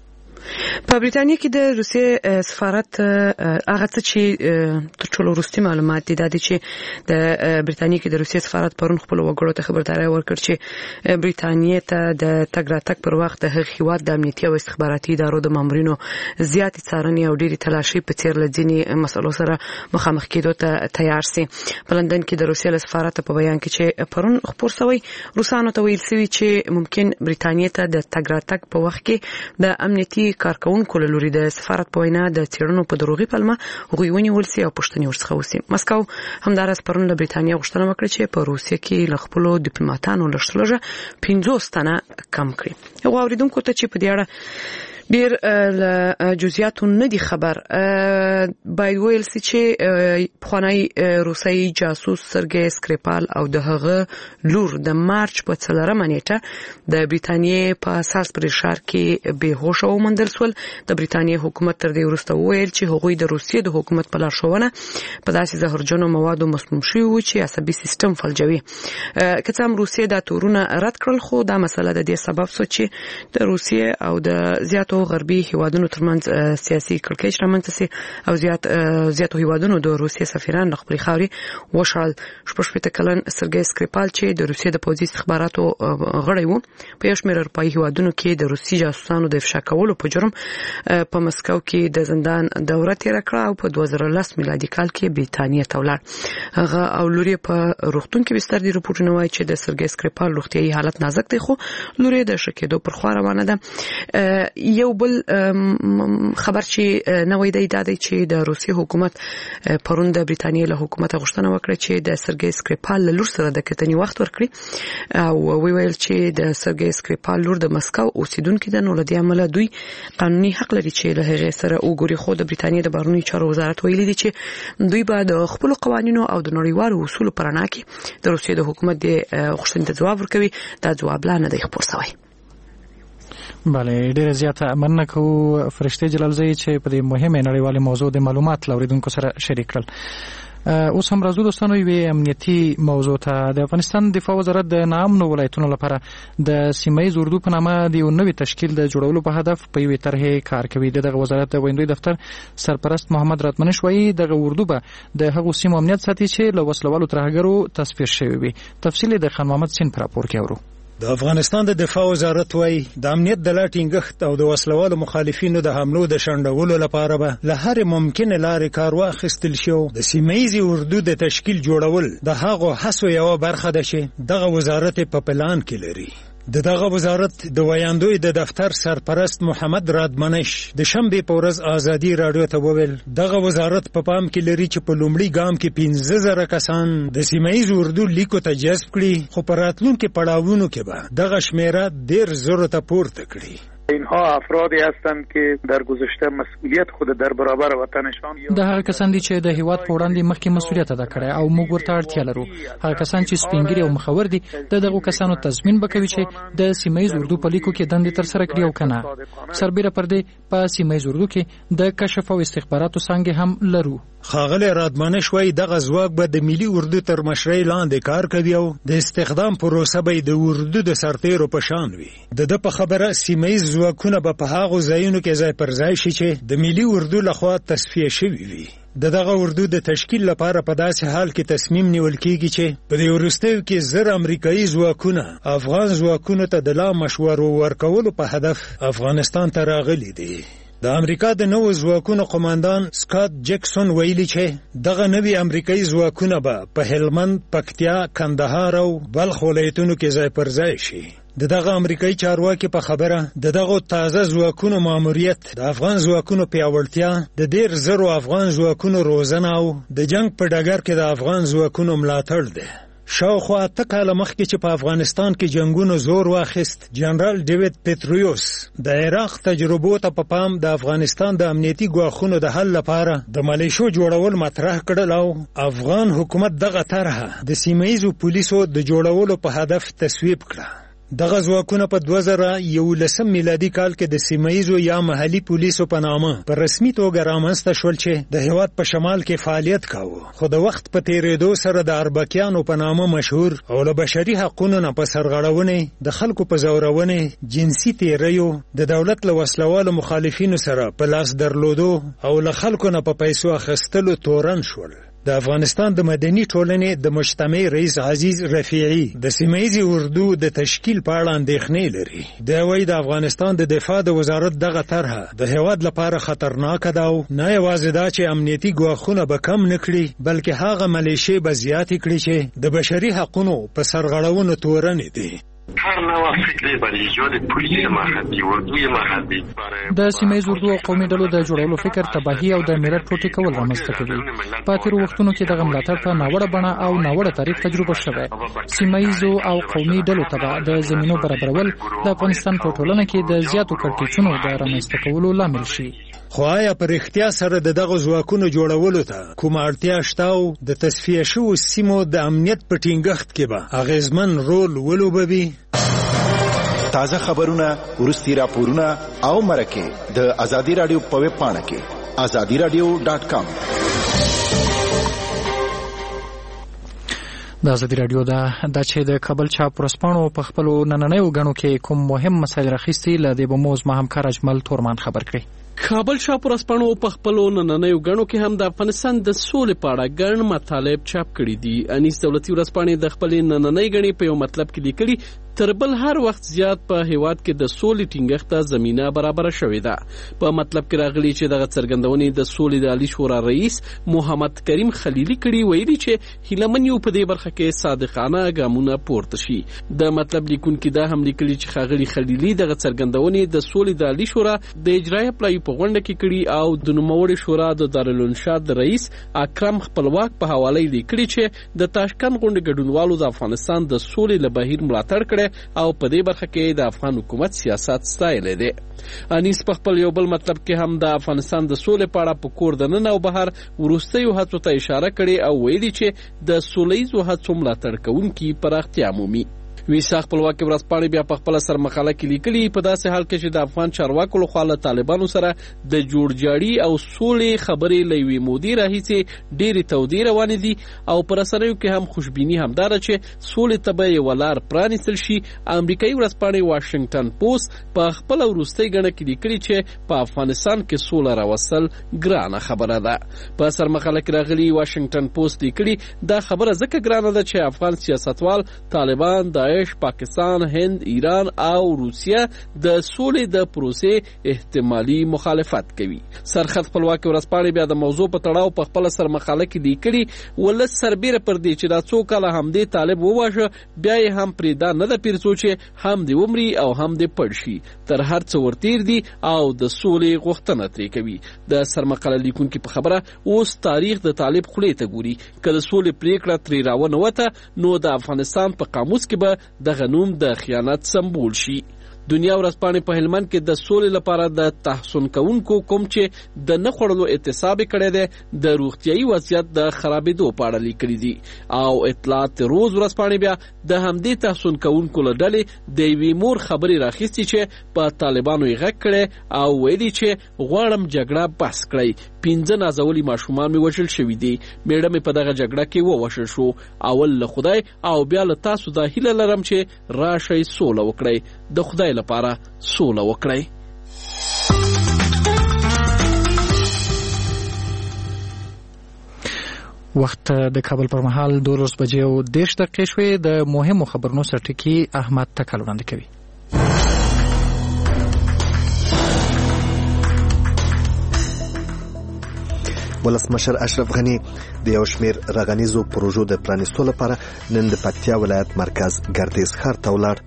په بریتانیا کې د روسیې سفارت هغه څه چې تر ټولو وروستي معلومات دي دا دي چې د بریتانیا کې د روسیې سفارت پرون خپل وګړو ته خبرداري ورکړه چې بریتانیا ته د تګ راتګ پر وخت د هغې هیواد د امنیتي او استخباراتي ادارو د مامورینو زیاتې څارنې او ډېرې تلاشۍ په څیر له ځینې مسلو سره مخامخ کېدو ته تیار سي. په لندن کې د روسیې له سفارت په بیان کې چې پرون خپور شوی روسانو ته ویل شوی چې ممکن بریتانیا ته د تګ راتګ په وخت کې د امنیتي کارکونکو له لوري د سفارت په وینا د څېړنو په دروغي پلمه هغوی ونیول سي او پوښتنې ورڅخه وسي. مسکو همداراز پرون له بریتانیا غوښتنه وکړه چې په روسیې کې له خپلو ډیپلوماټانو لږ پنځوس تنه کم کړي. یو اوریدونکو ته چې په دې اړه ډیر له جزئیاتو نه دي خبر باید ویل سي چې پخوانی روسي جاسوس سرګي سکریپال او د هغه لور د مارچ په څلورمه نیټه د بریتانیې په سالزبري ښار کې بې هوښه وموندل شول. د بریتانیې حکومت تر دې وروسته وویل چې هغوی د روسیې د حکومت په لارښوونه په داسې زهرجنو موادو مسموم شوي وو چې عصبي سیستم فلجوي. که څه هم روسیې دا تورونه رد کړل، خو دا مسله د دې سبب شو چې د روسیې او د زیاتو غربي هیوادونو ترمنځ سیاسي کړکېچ رامنځته سي او زیات زیاتو هیوادونو د روسیې سفیران له خپلې خاورې وشړل. شپږ شپېته کلن سرګي سکریپال چې د روسیې د پوځي استخباراتو غړی و په یو شمېر اروپایي هیوادونو کې د روسي جاسوسانو د افشا کولو په جرم په مسکو کې د زندان دوره تېره کړه او په دوه زره لس میلادي کال کې بریتانیا ته ولاړ. هغه او لور یې په روغتون کې بستر دي. رپورټونه وایي چې د سرګي سکریپال روغتیايي حالت نازک دی، خو لور یې د ښه کېدو پر خوا روانه ده. یو بل خبر چې نوې دی دا دی چې د روسي حکومت پرون د بریتانیا له حکومت غوښتنه وکړه چې د سرګي سکریپال له لور سره د کتنې وخت ورکړي او وی ویل چې د سرګي سکریپال لور د مسکو اوسیدونکې ده، نو له دې امله دوی قانوني حق لري چې له هغې سره وګوري. خو د بریتانیا د بهرنیو چارو وزارت ویلي دي چې دوی به د خپلو قوانینو او د نړیوالو اصولو په رڼا کې د روسیې د حکومت د غوښتنې ته ځواب ورکوي. دا ځواب لا نه دی خپور شوی. بله ډیره زیاته مننه کوو فرشته جلالزی چې په دې مهمه نړیواله موضوع د معلومات لوریدونکو سره شریک کړل. اوس هم راځو دوستانو یوې امنیتي موضوع ته. د افغانستان دفاع وزارت د ناامنو ولایتونو لپاره د سیمه ییز اردو په نامه د یو نوي تشکیل د جوړولو په هدف په یوې طرحې کار کوي. دغه وزارت د ویندوی دفتر سرپرست محمد راتمنش وایي دغه اردو به د هغو سیمو امنیت ساتي چې له وسلوالو ترهګرو تصفیه شوي وي. تفصیل د خان محمد سین پر راپور کې اورو. د افغانستان د دفاع وزارت وايي د امنیت د لا ټینګښت او د وسلوالو مخالفینو د حملو د شنډولو لپاره به له هرې ممکنې لارې کار واخیستل شي. د سیمه ییزې اردو د تشکیل جوړول د هغو هڅو یوه برخه ده چې دغه وزارت په پلان کې لري. د دغه وزارت د ویاندوی د دفتر سرپرست محمد رادمنش د شنبې په ورځ ازادي راډیو ته وویل دغه وزارت په پام کې لري چې په لومړي ګام کې پنځه زره کسان د سیمه ییز اردو لیکو ته جذب کړي، خو په راتلونکي پړاوونو کې به دغه شمیره ډېر زرو ته پورته کړي. اینها افرادی هستند که در گذشته مسئولیت خود در برابر وطنشان د هغه کسان دي چې د هیواد په وړاندې مخکې مسؤلیت ادا کړی او موږ ورته اړتیا لرو. هغه کسان چې سپینګری او مخور دي د دغه کسانو تضمین وکوي چې د سیمه ییز اردو په لیکو کې دندې تر سره کړي او کنه. سربېره پر دې په سیمه ییز اردو کې د کشف او استخباراتو څانګې هم لرو. ښاغلی رادمنش وایي دغه ځواک به د ملي اردو تر مشرۍ لاندې کار کوي او د استخدام پروسه به د اردو د سرتیرو په شان وي. د ده په خبره سیمه ییز ځواکونه به په هغو ځایونو کې ځای پر ځای شي چې د ملي اردو لخوا تصفیه شوي وي. د دغه اردو د تشکیل لپاره په داسې حال کې تصمیم نیول کیږي چې په دې وروستیو کې زر امریکایي ځواکونه افغان ځواکونو ته د لا مشورو ورکولو په هدف افغانستان ته راغلي دي. د امریکا د نوو ځواکونو قماندان سکاٹ جیکسون ویلي چې دغه نوي امریکایي ځواکونه به په هلمند، پکتیا، کندهار او بلخ ولایتونو کې ځای پر ځای شي. د دغه امریکایي چارواکي په خبره د دغه تازه ځواکونو ماموریت د افغان ځواکونو پیاوړتیا، د ډېر زرو افغان ځواکونو روزنه او د جنگ په ډګر کې د افغان ځواکونو ملاتړ دی. شاوخوا اته کاله مخکې چې په افغانستان کې جنگونو زور واخیست، جنرال ډیوید پترویوس د عراق تجربو ته په پام د افغانستان د امنیتي ګواښونو د حل لپاره د ملیشو جوړول مطرح کړل او افغان حکومت دغه طرحه د سیمه ییزو پولیسو د جوړولو په هدف تصویب کړه. دغه ځواکونه په دوه زره یولسم میلادي کال کې د سیمه ییزو یا محلي پولیسو په نامه په رسمي توګه رامنځته شول چې د هېواد په شمال کې فعالیت کاوه. خو د وخت په تېرېدو سره د اربکیانو په نامه مشهور او له بشري حقونو نه په سرغړونې، د خلکو په ځورونې، جنسي تېریو، د دولت له وسلوالو مخالفینو سره په لاس درلودو او له خلکو نه په پیسو اخیستلو تورن شول. د افغانستان د مدني ټولنې د مجتمع رئیس عزیز رفیعي د سیمه ییزې اردو د تشکیل په اړه اندېښنې لري. دی وایي د افغانستان د دفاع د وزارت دغه طرحه د هېواد لپاره خطرناکه ده او نه یوازې دا چې امنیتي ګواښونه به کم نه کړي، بلکې هغه ملیشې به زیاتې کړي چې د بشري حقونو په سرغړونو تورنې دي. هر نوع فکری برای ایجاد پلیس محلی اردوی محلی د سیمه ییز اردو او قومي ډلو د جوړولو فکر تباهي او د ملت ټوټې کول رامنځته کوي. په تېرو وختونو کې دغه ملاتړ په ناوړه بڼه او ناوړه طریق تجربه شوی. سیمه ییزو او قومي ډلو ته د زمینو برابرول د افغانستان په ټولنه کې د زیاتو کړکېچونو د رامنځته کولو لامل شي. خو آیا په رښتیا سره د دغه ځواکونو جوړولو ته کومه اړتیا شته او د تصفیه شوو سیمو د امنیت په ټینګښت کې به اغیزمن رول ولوبوي؟ تازه خبرونه، وروستي راپورونه او مرکې د ازادي راډیو په ویب پاڼه کې ازادي راډیو ډاټ کام. د ازادي راډیو دا چې د کابل چاپ ورځپاڼو په خپلو نننیو غڼو کې کوم مهم مسایل راخیستي له دې به مو زما همکار اجمل تورمان خبر کړي. کابل چاپ ورځپاڼو په خپلو نننیو غڼو کې هم د افغانستان د سولې په اړه ګڼ مطالب چاپ کړي دي. انیس دولتي ورځپاڼې د خپلې نننۍ غڼې په یو مطلب کې لیکلي تر بل هر وخت زیات په هیواد کې د سولې ټینګښت ته زمینه برابر شوې ده. په مطلب کې راغلي چې دغه څرګندونې د سولې د عالی شورا رئیس محمد کریم خلیلي کړي، ویلي چې هیلمن یو په دې برخه کې صادقانه ګامونه پورته شي. د مطلب لیکونکي دا هم لیکلي چې ښاغلي خلیلي دغه څرګندونې د سولې د عالی شورا د اجرایه پلای په غونډه کې کړي او د نوموړي شورا د دارالانشاد رئیس اکرم خپلواک په حواله لیکلي چې د تاشکند غونډې ګډونوالو د افغانستان د سولې له بهیر ملاتړ کړي او په دې برخه کې د افغان حکومت سیاست ستایلی دی. انیس په خپل یو بل مطلب کې هم د افغانستان د سولې په اړه په کور دننه او بهر وروستیو هڅو ته اشاره کړې او ویلي چې د سوله ییزو هڅو ملاتړ کوونکي پراختیا مومي. ویسا خپلواکي ورځپاڼې بیا په خپله سرمقاله کې لیکلي په داسې حال کې چې د افغان چارواکو لخوا له طالبانو سره د جوړجاړي او سولې خبرې له یوې مودې راهیسې ډېرې تودې روانې دي او په رسنیو کې هم خوشبیني همدا ده چې سولې ته به یوه لار پرانیستل شي. امریکایي ورځپاڼې واشنګټن پوسټ په خپله وروستۍ ګڼه کې لیکلي چې په افغانستان کې سوله راوستل ګرانه خبره ده. په سرمقاله کې راغلي واشنګټن پوسټ لیکلي دا خبره ځکه ګرانه ده چې افغان سیاستوال طالبان، داعش داعش، پاکستان، هند، ایران او روسیه د سولې د پروسې احتمالي مخالفت کوي. سرخط خپلواکي ورځپاڼې بیا د موضوع په تړاو په خپل سر مقاله کې لیکلي ولس سربیره پر دې چې دا څو کاله همدې طالب وواژه بیا یې هم پرېدا نه ده پیر څو چې هم دې ومري او هم دې پړ شي، تر هر څه ورتیر دي او د سولې غوښتنه ترې کوي. د سرمقاله لیکونکي په خبره اوس تاریخ د طالب خولې ته ګوري، که د سولې پریکړه ترې راونوته نو د افغانستان په قاموس کې به دغه نوم د خیانت سمبول شي. دنیا ورځپاڼې په هلمند کې د سولې لپاره د تحسن کوونکو کوم چې د نه خوړلو اعتصاب کړی دی د روغتیایي وضعیت د خرابېدو په اړه لیکلي دي. او اطلاعات روز ورځپاڼې بیا د همدې تحسن کوونکو له ډلې د یوې مور خبرې راخیستې چې په طالبانو یې غږ کړی او ویلي چې غواړم جګړه بس کړئ. پنځه نازولي ماشومان مې وژل شوي دي. میړه مې په دغه جګړه کې ووژل شو. اول له خدای او بیا له تاسو دا هیله لرم چې راشئ سوله وکړئ، د خدای لپاره سوله وکړئ. وخت د کابل پر مهال دولس بجې او دېرش دقیقې شوې. د مهمو خبرونو سرټکی احمد تکل وړاندې کوي. ولسمشر اشرف غنی د یو شمیر رغنیزو پروژو د پرانیستو لپاره نن د پکتیا ولایت مرکز ګردیز ښار ته ولاړ.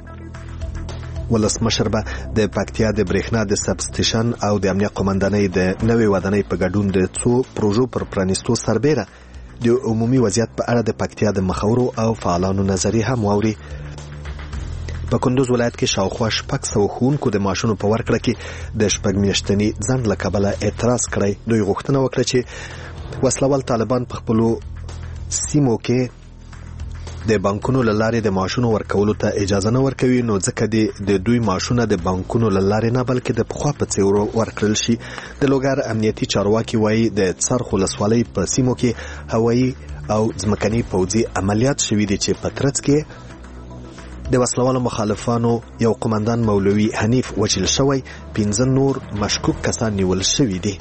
ولسمشر به د پکتیا د برېښنا د سب سټیشن او د امنیه قومندانۍ د نوې ودانۍ په ګډون د څو پروژو پر پرانیستو سربیره د عمومي وضعیت په اړه د پکتیا د مخورو او فعالانو نظریې هم واوري. په کندوز ولایت کې شاوخوا شپږ سوه ښوونکو د معاشونو په ورکړه کې د شپږ میاشتني ځنډ له کبله اعتراض کړی. دوی غوښتنه وکړه چې وسلوال طالبان په خپلو سیمو کې د بانکونو له لارې د معاشونو ورکولو ته اجازه نه ورکوي، نو ځکه د دوی معاشونه د بانکونو له لارې نه بلکې د پخوا په څېر ورکړل شي. د لوګر امنیتي چارواکي وایي د څرخ ولسوالۍ په سیمو کې هوایي او ځمکني پوځي عملیات شوي دي چې په ترڅ کې د وسلوالو مخالفانو یو قومندان مولوي حنیف وچل شوی، پنځه نور مشکوک کسان نیول شوي دي.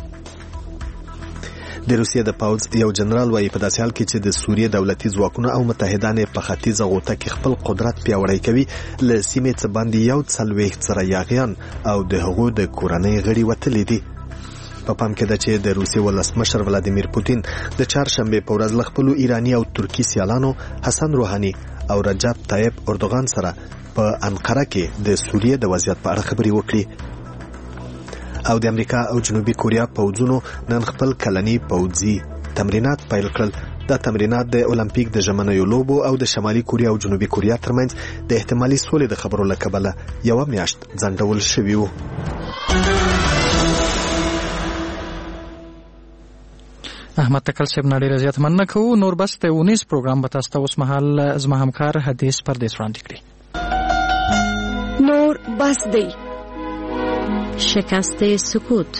د روسیې د پوځ یو جنرال وایي په داسې حال کې چې د سوریې دولتي ځواکونه او متحدان په ختیځه غوطه کې خپل قدرت پیاوړی کوي، له سیمې څخه باندې یو څلوېښت زره یاغیان او د هغو د کورنۍ غړي وتلي دي. په پام کې ده چې د روسیې ولسمشر ولادیمیر پوتین د چهارشنبې په ورځ له خپلو ایراني او ترکي سیالانو حسن روحاني او رجب طیب اردوغان سره په انقره کې د سوریې د وضعیت په اړه خبرې وکړي. او د امریکا او جنوبي کوریا پوځونو نن خپل کلني پوځي تمرینات پیل کړل. دا تمرینات د اولمپیک د ژمنیو لوبو او د شمالي کوریا او جنوبي کوریا ترمنځ د احتمالي سولې د خبرو له کبله یوه میاشت ځنډول شوي وو. احمد تکل صاحب نه ډېره زیاته مننه کوو. نور بس د اونیز پروګرام به تاسو ته اوس مهال زما همکار حدیث پردیس وړاندې کړي. نور بس دی شکست سکوت.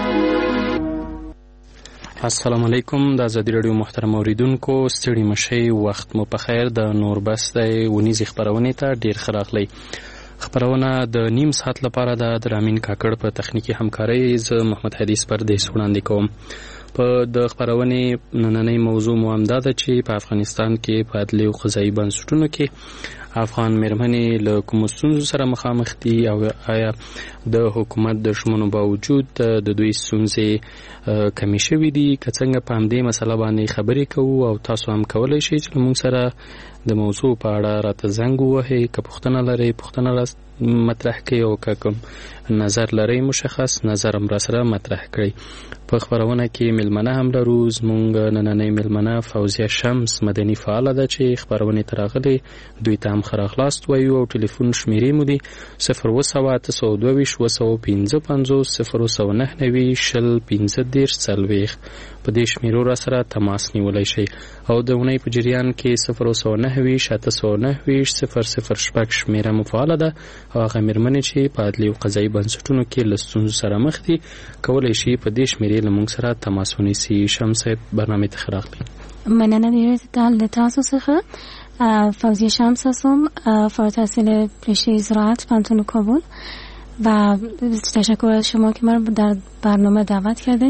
السلام علیکم. د آزادي رادیو محترم اوریدونکو ستړي مشئ، وخت مو په خیر. د نور بس دی اونیز خبرونې ته ډېر ښه راغلی. خبرونه د نیم ساعت لپاره د رامین کاکړ په تخنیکي همکارۍ زه محمد حدیث پردیس وړاندې کوم. په د خبرونې نننۍ موضوع مو هم دا ده چې په افغانستان کې په عدلي او قضایي بنسټونو کې افغان مېرمنې له کومو ستونزو سره مخامخ دي او آیا د حکومت د شمنو باوجود د دوی ستونزې کمې شوي دي. که څنګه په همدې مسله باندې خبرې کوو او تاسو هم کولی شئ چې موږ سره د موضوع په اړه راته زنګ ووهئ. که پوښتنه لرئ پوښتنه را مطرح کړئ او که کوم نظر لرئ مشخص نظر هم را سره مطرح کړئ. په خبرونه کې ملمنه هم لرو. زموږ نننۍ ملمنه فوزیه شمس مدني فعاله ده چې خبرونې ته راغلې، دوی ته هم ښه راغلاست وایو. او ټلیفون شمیرې مو دي صفر اووه سوه اته سوه دوه ویشت اووه سوه پنځه پنځوس صفر اووه سوه نهه نوي شل پنځه دېرش څلوېښت. په دې شمیرو را سره تماس نیولی شئ. او د اونۍ په جریان کې صفر اووه سوه نهه ویشت اته سوه نهه ویشت صفر صفر شپږ شمیره مو فعاله ده. او هغه مېرمنې چې په عدلي او قضایي بنسټونو کې له ستونزو سره مخ دي کولی شي په دې شمیرې له موږ سره تماس ونیسي. شمس صاحب برنامې ته ښه راغلئ. مننه ډېره له تاسو څخه. فوزیه شمس هستم، فارغ التحصیل رشته زراعت پانتون کابل و تشکر از شما که من در برنامه دعوت کردین.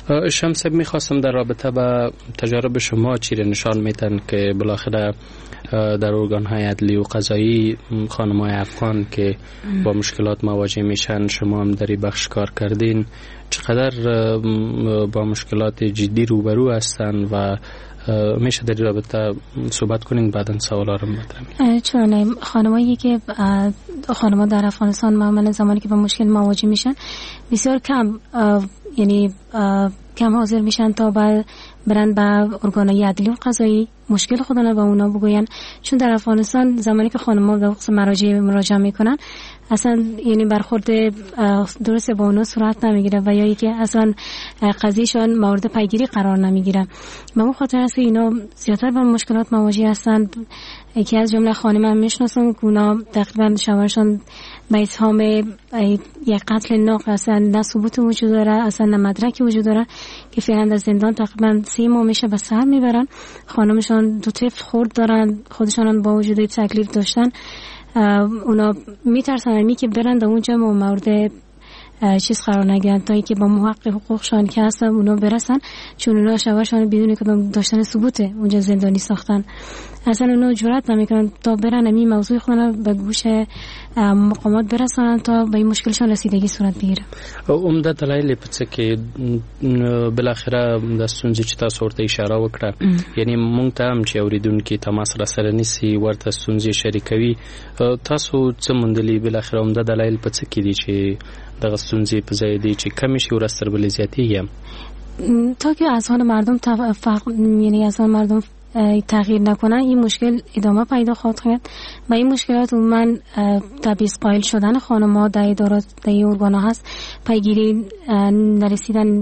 شمس، میخواستم در رابطه با تجارب شما چیره نشان میتن که بالاخره در ارگان‌های عدلی و قضایی خانم‌های افغان که با مشکلات مواجه میشن، شما هم در این بخش کار کردین، چقدر با مشکلات جدی روبرو هستن و میشه در رابطه صحبت کنین؟ بعداً سوالا رو مطرح. چون خانمایی که خانم‌ها در افغانستان معمولا زمانی که با مشکل مواجه میشن بسیار کم، یعنی کم حاضر میشن تا با برن به ارگان‌های عدلی و قضایی مشکل خودشون با اونا بگوین، چون در افغانستان زمانی که خانم‌ها به وقت مراجع مراجعه میکنن اصلا یعنی برخورد درست با اونا صورت نمیگیره و یا اینکه اصلا قضیهشون مورد پیگیری قرار نمیگیره. به اون خاطر است اینا زیادتر با مشکلات مواجه هستند. یکی از جمله خانم میشناسم که اونا تقریبا شوهرشون به اتهام یک قتل ناقص اصلا نه ثبوت وجود داره، اصلا نه مدرکی وجود داره که فعلا از زندان تقریبا سه ماه میشه به سر میبرن. خانمشون دو طفل خرد دارن، خودشون با وجود تکلیف داشتن اونا میترسن امی که برن در اونجا مورد چیز قرار نگیرن تا اینکه با محقق حقوقشان که هستن اونا برسن، چون اونا شوهرشان بدون کدام داشتن ثبوت اونجا زندانی ساختن. اصلا اونا جرئت نمیکنن تا برن این موضوع خودن به گوش مقامات برسانن تا به این مشکلشان رسیدگی صورت بگیره. عمده دلایل پڅ کې بالاخره د ستونزې چې تاسو ورته اشاره وکړه، یعنی مونږ ته هم چې اوریدونکو تماس را سره نیسي ورته ستونزې شریکوي، تاسو څه موندلي بالاخره عمده دلایل پڅ کې دي چې دغه ستونزې په ځای دي چې کم شي ورستر بلې زیاتېږي تا که اذهان مردم تفق... یعنی اذهان مردم تغییر نکنن این مشکل ادامه پیدا خواهد کرد و این مشکلات عموما تبعیض قائل شدن خانم‌ها در ادارات در ارگان‌ها هست، پیگیری نرسیدن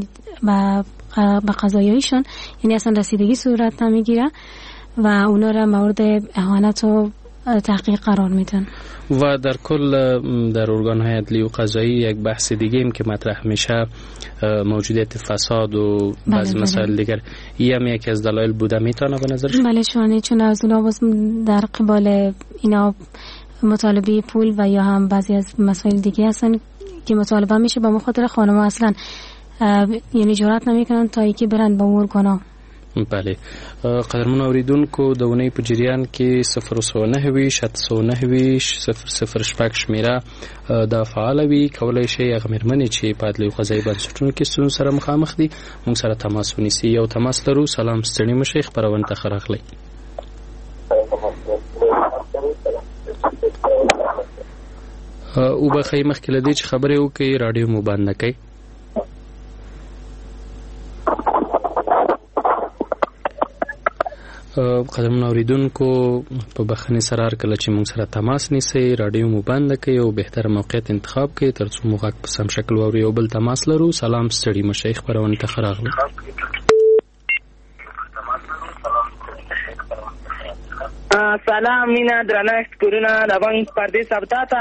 به قضاییشون، یعنی اصلا رسیدگی صورت نمیگیره و اونا را مورد اهانت و تحقیق قرار میدن. و در کل در ارگان‌های عدلی و قضایی یک بحث دیگه ایم که مطرح میشه موجودیت فساد و بعضی مسائل دیگر، این هم یکی از دلایل بوده میتونه به نظر؟ بله چون چون از اونا باز در قبال اینا مطالبه پول و یا هم بعضی از مسائل دیگه هستن که مطالبه میشه با مخاطر خانم‌ها اصلا یعنی جرئت نمیکنن تا اینکه برن با ارگانا. بله قدرمن اوریدونکو د ونې په جریان کې صفر سو نه ویش سو نه ویش صفر صفر شپږ شمیره د فعال وی کولای شي هغه مېرمنې چې په عدلي قضایي بنسټونو کې ستونزو سره مخامخ دي موږ سره تماس ونیسي. یو تماس لرو. سلام ستړي مشي خبرونه ته خراغلی. او به خی مخکې لدی چې خبرې وکړي رادیو مو بند نه کړئ. قدرمن اوریدونکو په بخښنې سره هر کله چې موږ سره تماس نیسئ رادیو مو بند کړئ او بهتره موقعیت انتخاب کړئ تر څو موږ په سم شکل واورو. یو بل تماس لرو. سلام ستړي مشي خبرونه ته راغلی. سلام مینا درنښت کورونه لبنګ پردیس ابتاتا.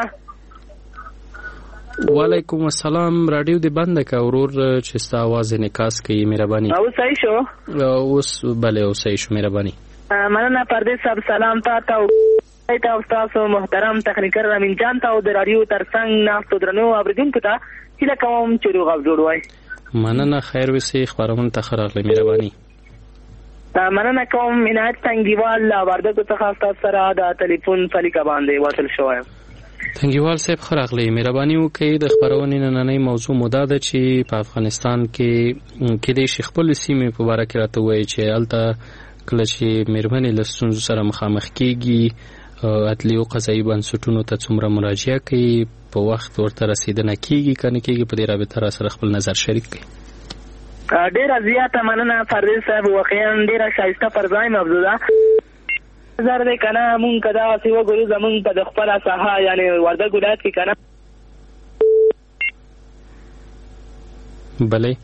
وعلیکم السلام. رادیو دې بند کړه ورور چې ستا आवाज نکاس کوي مهرباني. او صحیح شو؟ اوس بله او صحیح شو مهرباني. مننه پردیس صاحب. سلام تا ته او تاسو محترم تخنیکر رامین جان ته او د رادیو ترڅنګ ناستو درنو اوریدونکو ته هیله کوم چې روغ جوړ وای. مننه خیر وسی خبرونه ته خراغلی مهرباني. مننه کوم عنایت تنګیوال وردګو څخه تاسو سره د ټلیفون فلیکه باندې واصل شوم. تنګیوال صاحب خراغلی مهرباني وکړئ. د خبرونې نننۍ موضوع موده ده چې په افغانستان کې کېدای شي خپل سیمې په باره کې راته ووایي چې هلته کله چې مېرمنې له ستونزو سره مخامخ کېږي عدلي او قضایي بنسټونو ته څومره مراجعه کوي په وخت ورته رسېدنه کېږي که نه کېږي په دې رابطه را سره خپل نظر شریک کړئ. ډېره زیاته مننه فردي صاحب. واقعا ډېره ښایسته پر ځای موضوع ده. نظر دې کنه مونږ کدا سی وګورو زمونږ په د خپل ساحه یعنی وردګ ولایت کې کنه. بله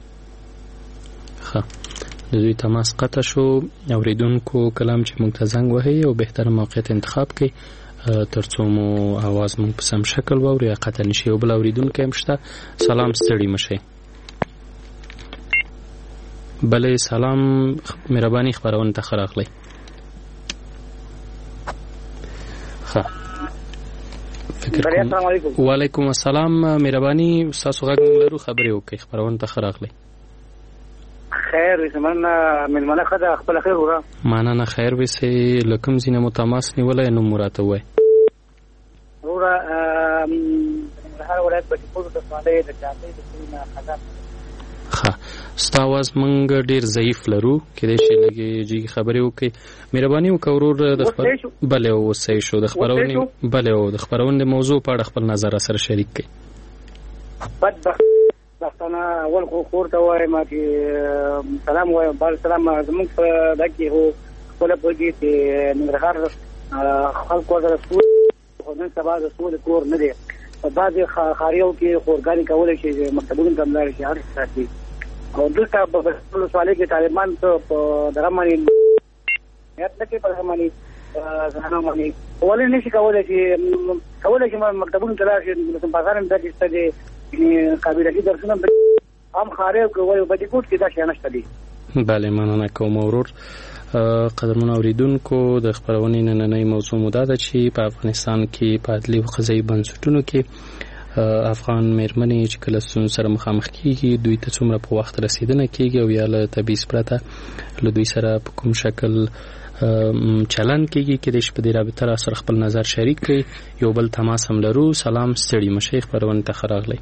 ښه د دوی تماس قطع شو. اوریدونکو کلام چې مونږ ته زنګ وهي او بهتره موقعیت انتخاب کړئ تر څو مو اواز مونږ په سم شکل واورو یا قطع نشي. او بل اوریدونکی هم شته. سلام ستړي مشئ. بله سلام مهرباني خبرونه ته راغلی. ها فکر کوم. السلام علیکم. وعلیکم السلام مهرباني. تاسو غږ لرو خبرې وکړئ خبرونه ته راغلی. خیر زمانه ملمنه خدا خپل خیر وره معنا خیر وسه لکم زینه متماس نیولای نو مراته وای وره هر ولایت په ټولو د فعالیت د چاپی د سیمه خدا ها ستاواز منګ ډیر ضعیف لرو کله چې لګي جی خبرې وکي مهرباني وکورور د خبر بلې او سې شو د خبرونه بلې او د خبرونه موضوع په اړه خپل نظر سره شریک کړي بدبخت داستانه اول خو خورته وای ما چې سلام وای بل سلام زموږ په دغه هو خپل په دې چې نړیوال خلکو د رسول خو نن سبا د رسول کور نه دی په بعض خاریو کې خورګانی کولای شي مکتبونو ته ملار شي هر څه او دلته په ټول سوالي کې طالبان ته دغه باندې یاد نکي په باندې ځانو باندې ولې نشي کولای شي کولای شي مکتبونو ته راشي مثلا بازار هم د دې قابلیت درسونه هم خارې کوي په دې کوټ کې دا شي نشته دي بله مننه کوم اورور قدرمن اوریدونکو د خبرونې نننۍ موضوع مو دا ده چې په افغانستان کې په عدلي او قضایي بنسټونو کې افغان مېرمنې چې کله ستونزو سره مخامخ کیږي دوی ته څومره په وخت رسیدنه کیږي او یا له تبعیض پرته له دوی سره په کوم شکل چلن کیږي کې د شپې د رابطه سره خپل نظر شریک کړي یو بل تماس هم لرو سلام ستړي مشیخ پرونه ته خراغلی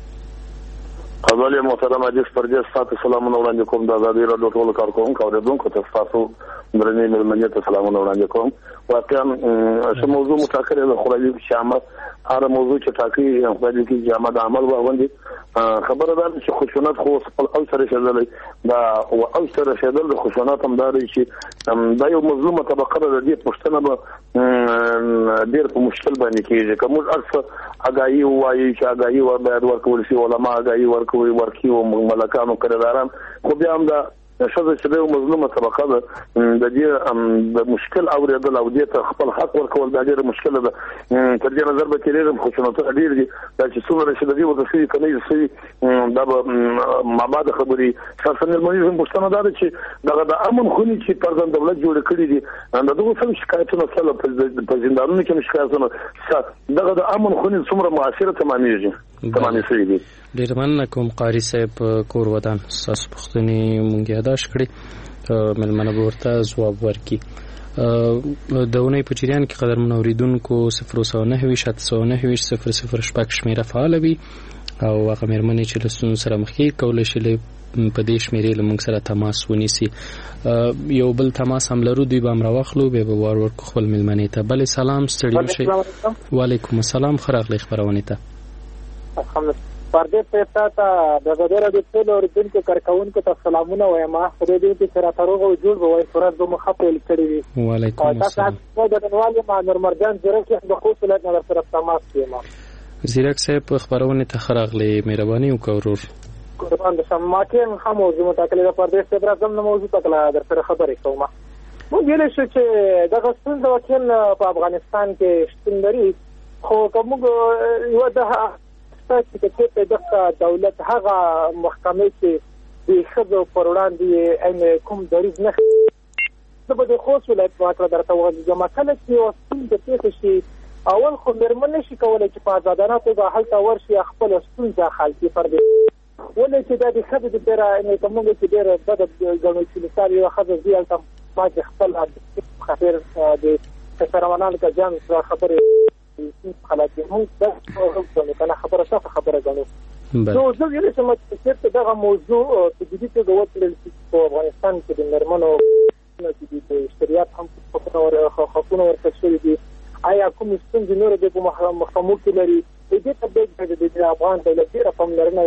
اول محترم حاجی پرجس سات سلامونه وړاندې کوم د آزادۍ راډیو ټول کارکونکو اوریدونکو ته تاسو درنې ملمنې ته سلامونه وړاندې کوم واقعا چې موضوع متأخر د خورایي شامل هر موضوع چې ټاکي خورایي کې جامه د عمل واغوندي خبره ده چې خشونت خو خپل او سره شدل دا او او سره شدل د خشونت هم داري چې دا یو مظلومه طبقه د دې پښتنه به ډیر په مشکل باندې کېږي کوم ارڅ اگاهي وایي چې اگاهي ور باید ورکول شي علما اگاهي ورکوي ورکی او ملکانو کړداران خو بیا هم دا شذ چې د مظلومه طبقه ده د دې د مشکل اوریدل او دې ته خپل حق ورکول دا ډیره مشکل ده تر دې نظر به تیرېږم خو څنګه ډیر دي دا چې څومره چې د دې ورسې کني سي دا به ما بعد خبري شخصن المنظم پښتنه دا چې دغه د امن خونی چې پردان دولت جوړ کړی دي دا دغه څه شکایتونه سره په زندانونو کې شکایتونه دغه د امن خونی څومره معاشره تمامېږي تمامېږي دي ډیر مننه کوم قاری صاحب کور ودان ساس پښتني مونږ یاداش کړی ملمنه ورته جواب ورکي دونه په چریان کې قدرمن اوریدونکو صفر صفر نه ویش صفر نه ویش صفر صفر شپږ شمیره فعال وي او هغه مېرمنې چې لسون سره مخکې کولای شي په دې شمیرې لمونږ سره تماس ونیسي یو بل تماس هم لرو دوی به هم راوخلو به به وار ورکو خپل مېلمنې ته بلې سلام ستړي مشئ وعلیکم السلام خراغلی خبرونه ته الحمدلله پردې پېتا ته د غوډره د ټول اوریدونکو کارکونکو ته سلامونه وایم خو دې دې چې را تروغه جوړ به وای فرض به مخاطب کړی وي وعلیکم السلام تاسو د نوالي ما نور مرجان زیرک د خو صلی الله علیه وسلم تماس کړم زیرک صاحب خبرونه ته خراغلی مهرباني وکړور قربان د سماکین هم موضوع متکلم پردې څخه راځم نو موضوع تکلا در سره خبرې کوم مو ویل شو چې د غسل د وکیل په افغانستان کې شتون لري خو کوم یو د چې په دغه دولت هغه محکمې چې د خځو پر وړاندې ان کوم دریز نه د بده خاص ولایت واکره درته وغږی جمع کله چې وسیم د پیښې شي اول خو مرمن شي کولای چې په آزادانه توګه حالت ورشي خپل ستونزه حل کړي پر دې ولې چې د خځو د ډیره ان کومه چې ډیره بد غنو چې لساري او خځو زیال تم ما چې خپل خطر د سرمنال کا جام خبره خلاص هم د کنه خبره څه خبره غنو نو زه ویل چې چې دغه موضوع په دې کې د وټل په افغانستان کې د نرمنو د اشتریات هم په خبره خپونه ورکړل دي آیا کوم څنګه نور د محکمو کې لري دې ته د افغان دولت رقم لرنه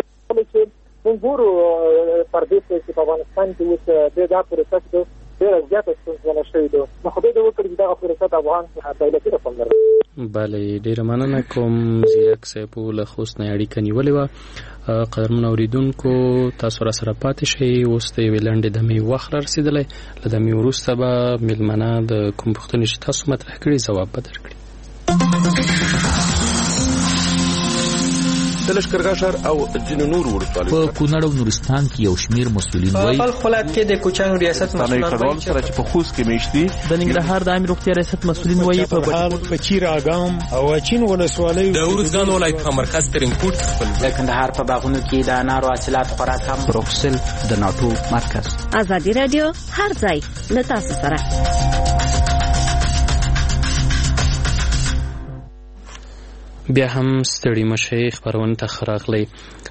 چې موږ ګورو پر دې چې په افغانستان کې اوس د دا پروسه ډېر زیات څه شوی دی نو خو دې وکړي دا فرصت افغان دولتي رقم لري بله ډېر مننه کوم زیرک صاحب له خوست نه اړیکه نیولې وه قدرمن اوریدونکو تاسو را سره پاتې شئ اوس د یوې لنډې دمې وخت را رسېدلی له دمې وروسته به مېلمنه د کوم پوښتنې چې تاسو مطرح کړي ځواب به درکړي د لشکرغشر او ځینو نورو ولسوالیو په کونړ او نورستان کې یو شمیر مسؤلین وایي په خپل ولایت کې د کوچانو ریاست مسؤلین وایي چې په خوست کې میشتي د ننګرهار د عامه روغتیا ریاست مسؤلین وایي په بهار په چیر اګام او اچین ولسوالۍ د ورزګان ولایت په مرکز ترینکوټ خپل د کندهار په باغونو کې د انارو حاصلات خوراک هم بروکسل د ناتو مرکز. ازادي رادیو هر ځای له تاسو سره. بیا هم ستړي مشي خبرونه ته خراغلی.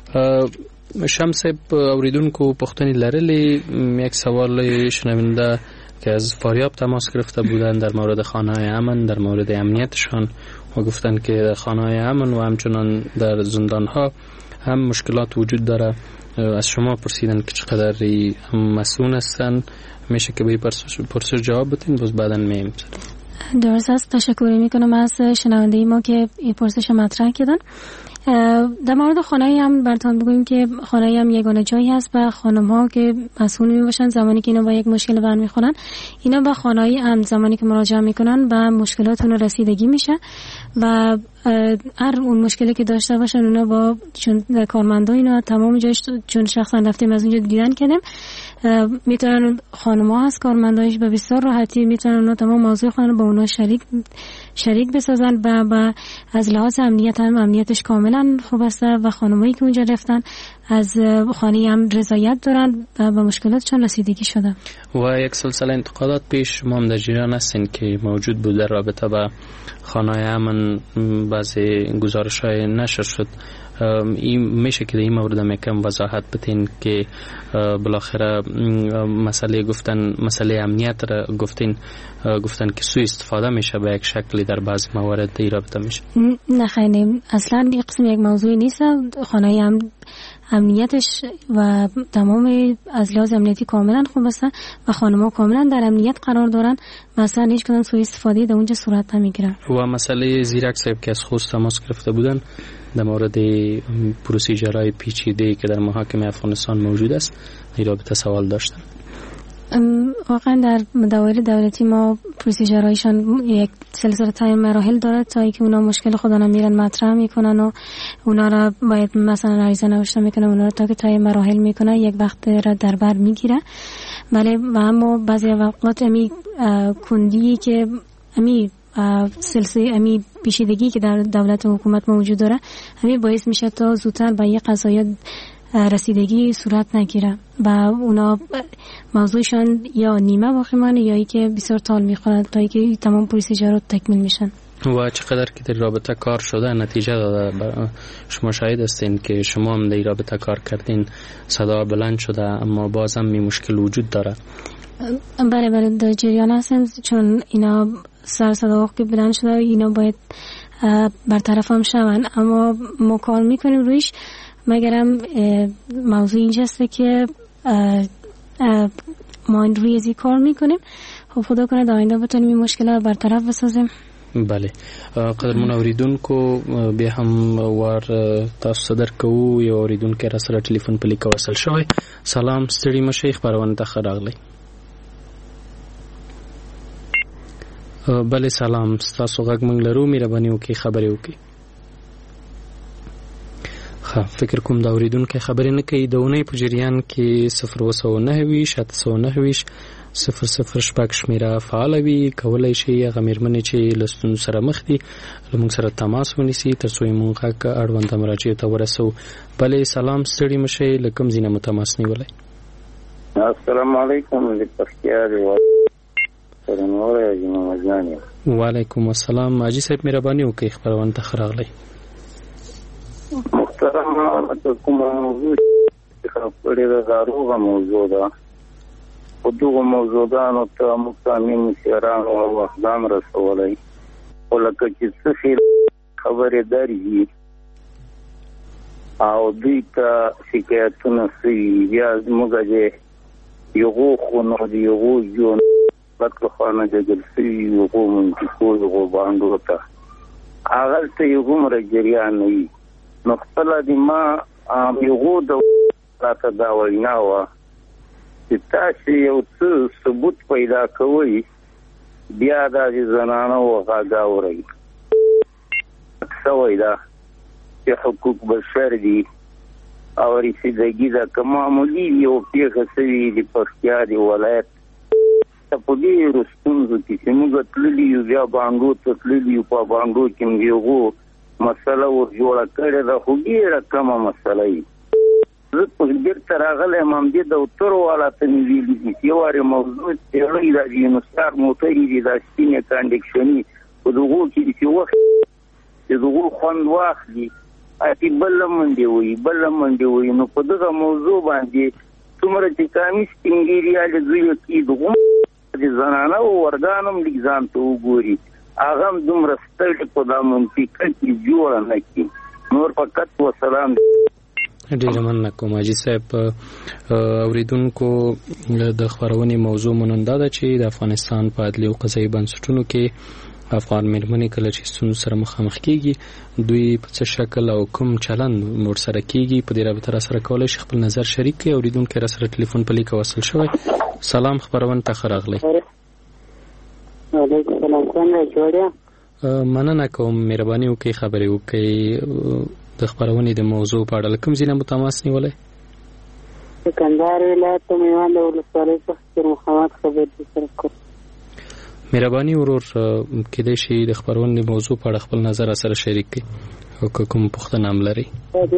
شمس اوریدونکو پختنی لرلی یک سوال شنونده که از فاریاب تماس گرفته بودند در مورد خانه‌های امن، در مورد امنیتشان و گفتند که در خانه‌های امن و همچنان در زندان‌ها هم مشکلات وجود داره. از شما پرسیدن که چقدر مسئول هستن، میشه که به پرسش جواب بدین، باز بعداً می‌ایم. درست است. تشکر میکنم از شنونده ما که این پرسش مطرح کردن. در مورد خانه هم براتون بگویم که خانه هم یگانه جایی هست و خانم ها که مسئول می باشن زمانی که اینا با یک مشکل برمیخورن، اینا با خانه هم زمانی که مراجعه میکنن به مشکلاتون رسیدگی میشه و هر اون مشکلی که داشته باشن اونا با چون کارمندا اینا تمام جاش چون شخصا رفتیم از اونجا دیدن کردیم، میتونن خانم‌ها هست کارمندایش به بسیار راحتی میتونن اونا تمام موضوع خانه با اونا شریک شریک بسازن و با از لحاظ امنیت هم امنیتش کاملا خوب است و خانمایی که اونجا رفتن از خانه هم رضایت دارن و به مشکلاتشون رسیدگی شده. و یک سلسله انتقادات پیش ما هم در جریان هستین که موجود بود در رابطه با خانه امن، بعضی گزارش‌های نشر شد. این میشه که در این مورد هم یکم وضاحت بدین که بالاخره مسئله گفتن مسئله امنیت را گفتین گفتن که سوء استفاده میشه به یک شکلی در بعض موارد در رابطه میشه. نه خیلی اصلا این قسم یک موضوعی نیست. خانه هم امنیتش و تمام از لحاظ امنیتی کاملا خوب است و خانم‌ها کاملا در امنیت قرار دارن، مثلا هیچ کدام سوء استفاده در اونجا صورت نمیگیره. و مسئله زیرک صاحب که از خوست تماس گرفته بودن در مورد پروسیجرهای پیچیده که در محاکم افغانستان موجود است، این رابطه سوال داشتن. واقعا در دوایر دولتی ما پروسیجرهایشان یک سلسله تای مراحل داره تا اینکه اونا مشکل خودنا میرن مطرح میکنن و اونا را باید مثلا عریضه نوشته میکنن، اونا را تا که تای مراحل میکنن یک وقت را در بر میگیره. ولی و اما بعضی اوقات امی کندی که امی سلسله امی پیچیدگی که در دولت و حکومت موجود داره همین باعث میشه تا زودتر به یک قضایا رسیدگی صورت نگیره و اونا موضوعشان یا نیمه باقی مانه یا ای که بسیار طول میخوره تا ای که تمام پروسیجرات تکمیل میشن. و چقدر که در رابطه کار شده نتیجه داده؟ شما شاهد هستین که شما هم در رابطه کار کردین، صدا بلند شده اما بازم می مشکل وجود داره. بله بله در جریان هستم، چون اینا سر صدا که بلند شده اینا باید برطرف هم شون، اما ما کار میکنیم رویش. مگرم موضوع اینجاست که ما این روی ازی کار میکنیم. خب خدا کنه در آینده بتونیم این مشکل برطرف بسازیم. بله قدرمن اوریدونکو بیا هم ور تاسو درکو یو اوریدونکو را سره ټلیفون په لیک وصل شوی. سلام ستړي مشه خبرونه ته خراغلی. بله سلام، تاسو غږ مونږ لرو، مهرباني وکړئ خبرې وکړئ. ښه فکر کوم دا اوریدونکو خبرې نه کوي. د اونۍ په جریان کې صفر اوه سوه نهه ویشت اته سوه نهه ویشت صفر صفر شپږ شمیره فعاله وي، کولی شي هغه مېرمنې چې له ستونزو سره مخ دي له موږ سره تماس ونیسي تر څو یې موږ غږ اړونده مراجعو ته ورسوو. بلې سلام ستړي مشئ، له کوم ځای نه مو تماس نیولی؟ السلام علیکم. د پکتیا د سرنوره حاجي محمد جان یم. وعلیکم السلام. حاجي صاحب مهرباني وکړئ خبرونه ته ښه راغلی. محترم کومه موضوع چې خبرې ده دا روغه موضوع ده، خو دغه موضوعګانو ته موږ قانوني مشرانو او اقدام رسولی، خو لکه چې څه خبرې درځي او دوی ته شکایتونه سوي، بیا زموږ د یغو خونو د یغو جون بدلخوانه جګل سوي یغو منطقو یغو بانډو ته هغلته یغو مره جریان نه وي. نو خپله د ما یغو د راته دا وینا وه چې تاسې یو څه ثبوت پیدا کوئ، بیا دا د زنانو غږ اورئ. سوی ده چې حقوق بشر دي او رسیدګي ده که معمولي یو پیښه سوي د پکتیا د ولایت ته په ډېرو ستونزو کې چې موږ تللي یو بیا بانډو ته تللي یو په بانډو کې موږ د هغو مسله ور جوړه کړې ده خو ډېره کمه مسله وي زه په بېرته راغلی یم همدې دفترو والا ته مې ویلي دي چې یو وارې موضوع څېړئ دا د یونسټار موټرې دي دا سپینې کنډکشني په دغو کې دي چې وخت چې دغو خوند واخلي اتې بله منډې وایي بله منډې وایي نو په دغه موضوع باندې څومره چې کامي سپینګیریالې دوی کوي دغو د زنانه او ورګان هم لږ ځان ته وګوري هغه هم دومره ستړي په دا منطقه کې جوړه نه کړي نور فقط وسلام ډېره مننه کوم حاجي صاحب. اوریدونکو د خپرونې موضوع مونږ دا ده چې د افغانستان په عدلي او قضایي بنسټونو کې افغان مېرمنې کله چې ستونزو سره مخامخ کیږي دوی په څه شکل او کوم چلند ورسره کیږي په دې رابطه راسره کولی شي خپل نظر شریک کړي. اوریدونکی راسره ټلیفون په لیکه وصل شوی. سلام خپرونه ته ښه راغلی. وعلیکم السلام څنګه جوړه مننه کوم مهرباني وکړئ خبرې وکړئ د خپرونې د موضوع په اړه کوم ځای نه تماس نیولی؟ د کندهار ولایت میوند ولسوالۍ څخه تر محمد خبرې سره کوم. مهرباني ورور کېدای شي د خپرونې د موضوع په اړه خپل نظر سره شریک کړي او که کوم پوښتنه هم لرئ.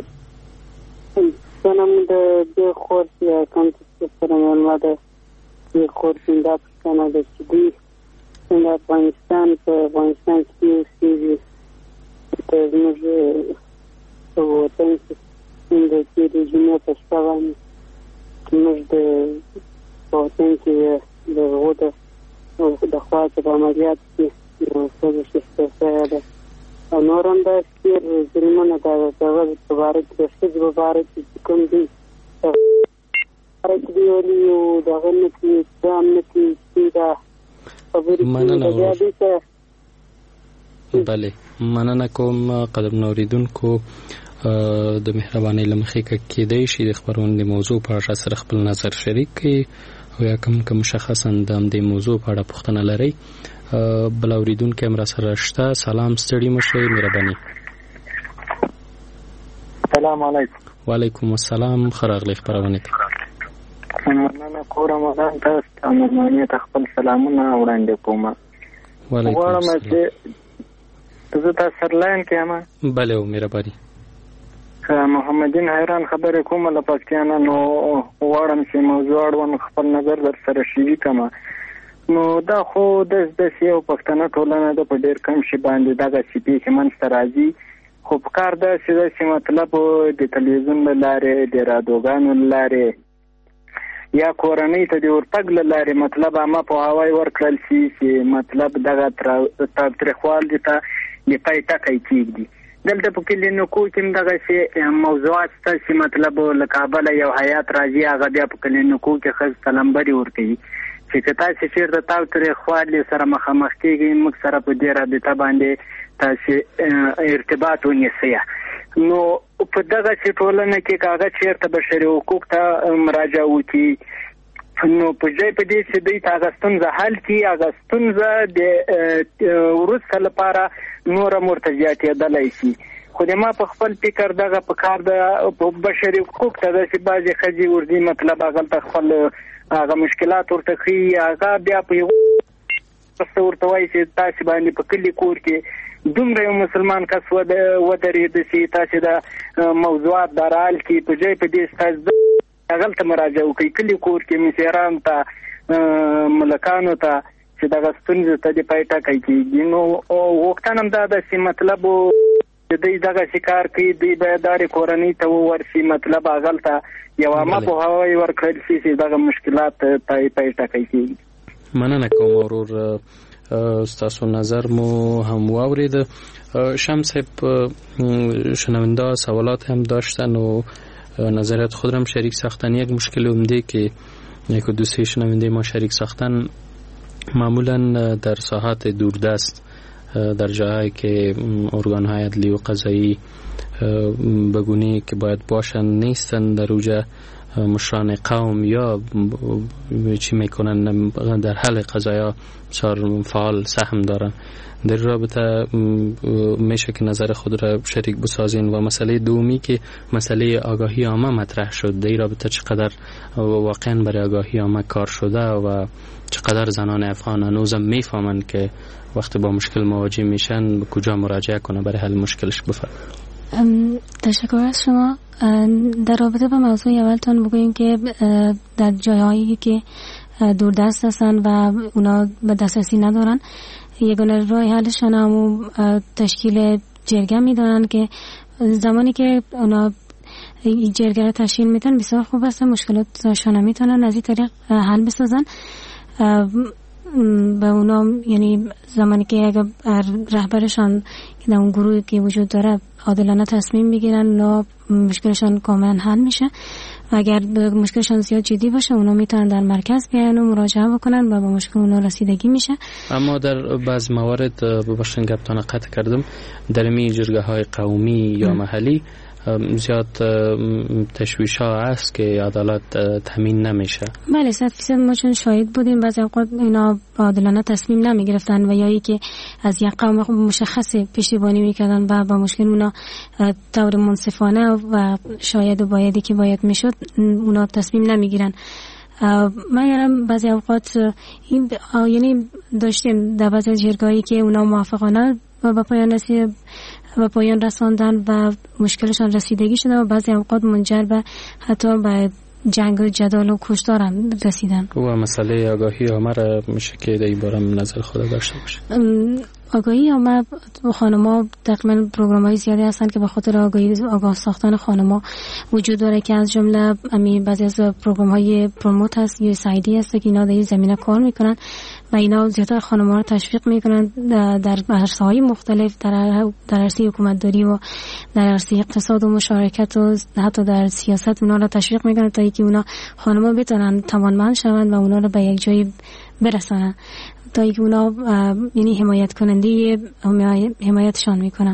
سنم د دې خور یا کوم څه سره معلومه ده دې خور دا پوښتنه ده چې دوی څنګه افغانستان په افغانستان کې اوسېږي زموږ په وطن کې څنګه چې د جمعې په شپه باندې موږ د په وطن کې د هغو د د خوا چې په عملیات کې یو ښځه شهیده شوې ده او نور هم داسې ډېر ظلمونه دا د هغه په باره کې د ښځې په باره کې چې کوم دي په باره کې دوی ولي یو د هغه نه کوي اقدام نه کوي چې دا خبرې کوي بیا دوی ته بله مننه کوم قدرمنو اوریدونکو د مهربانۍ له مخې که کېدای شي د خپرونې د موضوع په اړه سره خپل نظر شریک کړي او یا کوم که مشخصا د همدې موضوع په اړه پوښتنه لرئ. بل اوریدونکی هم راسره شته. سلام ستړي مه شئ مهرباني. سلام علیکم. وعلیکم السلام ښه راغلی خپرونې ته. مننه کوم رمضان ته ستا مهرباني ته خپل سلامونه وړاندې کوم. وعلیکم السلام. زه تا سرلاین کې یم. بله و مهرباني. محمدین حیران خبرې کوم له پکتیا نه نو غواړم چې موضوع اړوند خپل نظر در سره شریک کړم. نو دا خو داسې داسې یو پښتنه ټولنه ده په ډېر کم شي باندې دغسې پیښې منځته راځي خو په کار داسې ده چې مطلب د تلویزیون له لارې د رادیوګانو له لارې یا کورنۍ ته د ورتګ له لارې مطلب عامه پوهاوی ورکړل شي چې مطلب دغه تاوتریخوال دي ته د پای ټکی کېږدي. دلته په کلینیکو کې هم دغسې موضوعات شته چې مطلب له کابله یو هیات راځي هغه بیا په کلینیکو کې ښځو ته لمبرې ورکوي چې که تاسې چېرته تاوتریخوالي سره مخامخ کېږئ موږ سره په دې رابطه باندې تاسې ارتباط ونیسئ. نو په دغسې ټولنه کې که هغه چېرته بشري حقوق ته مراجعه وکړي نو په ځای په دې چې دوی ته هغه ستونزه حل کړي هغه ستونزه د وروسته لپاره نور هم ورته زیاتېدلی شي. خو د ما په خپل فکر دغه په کار د بشري حقوق ته داسې بعضې ښځې ورځي مطلب هغلته خپل هغه مشکلات ورته ښیي هغه بیا په یو څه ورته وایي چې تاسې باندې په کلي کور کې دومره یو مسلمان کس ودرېده چې تاسې د موضوعات دا رحل کړي په ځای په دې ستاسو هغلته مراجعه وکړي کلي کور کې مشرانو ته ملکانو ته چې دغه ستونزې ته د پای ټکی کېږي. نو غوښتنه هم دا ده چې مطلب د دوی دغسې کار کوي دوی باید دارې کورنۍ ته وورسي مطلب هغلته یو عامه پوهاوی ورکړل شي چې دغه مشکلات ته پای ټکی کېږي. مننه کوم ورور ستاسو نظر مو هم واورید. شمس صاحب شنونده سوالات هم داشتن و نظرات خود هم شریک ساختن. یک مشکل عمده که یک و دوسته شنونده ما شریک ساختن معمولا در ساحات دوردست در جاهایی که ارگان‌های عدلی و قضایی بگونی که باید باشن نیستن در اوجا مشران قوم یا چی میکنن در حل قضایا بسیار فعال سهم دارن. در رابطه میشه که نظر خود را شریک بسازین. و مسئله دومی که مسئله آگاهی عامه مطرح شد، در رابطه چقدر واقعا برای آگاهی عامه کار شده و چقدر زنان افغان هنوز میفهمند که وقتی با مشکل مواجه میشن به کجا مراجعه کنه برای حل مشکلش. بفرمایید. تشکر از شما. در رابطه با موضوع اولتون بگویم که در جاهایی که دوردست هستن و اونا به دسترسی ندارن، یگانه راه حلشان همون تشکیل جرگه میدونن که زمانی که اونا این جرگه رو تشکیل میدن بسیار خوب است، مشکلاتشان میتونن از این طریق حل بسازن. به اونا یعنی زمانی که اگر رهبرشان در اون گروهی که وجود داره عادلانه تصمیم بگیرن، اونا مشکلشان کاملا حل میشه. و اگر مشکلشان زیاد جدی باشه اونا میتونن در مرکز بیان و مراجعه بکنن و با مشکل اونا رسیدگی میشه. اما در بعض موارد ببخشید گپتان قطع کردم، در می جرگه های قومی یا محلی زیاد تشویش ها هست که عدالت تامین نمیشه. بله صد فیصد ما چون شاهد بودیم بعضی اوقات اینا عادلانه تصمیم نمیگرفتن و یا ای که از یک قوم مشخص پشتیبانی میکردن و با مشکل اونا طور منصفانه و شاید و بایدی که باید میشد اونا تصمیم نمیگیرن. مگرم بعضی اوقات این یعنی داشتیم در بعضی جرگه‌ای که اونا موافقانه و با پایان رسید و پایان رساندن و مشکلشان رسیدگی شده و بعضی اوقات منجر به حتی به جنگ و جدال و کشتار هم رسیدن. و مسئله آگاهی عامه را میشه که در این باره نظر خود داشته باشه. آگاهی عامه خانم‌ها تقریبا پروگرام‌های زیادی هستن که به خاطر آگاهی آگاه ساختن خانم‌ها وجود داره که از جمله همین بعضی از پروگرام‌های پروموت هست یا سایدی هست که اینا در این زمینه کار میکنن و اینا زیادتر خانم‌ها رو تشویق میکنن در عرصه‌های مختلف، در در عرصه حکومتداری و در عرصه اقتصاد و مشارکت و حتی در سیاست اونا رو تشویق میکنن تا اینکه اونا خانم‌ها بتونن توانمند شوند و اونا رو به یک جای برسونن تا اینکه اونا یعنی حمایت کننده حمایتشان میکنن.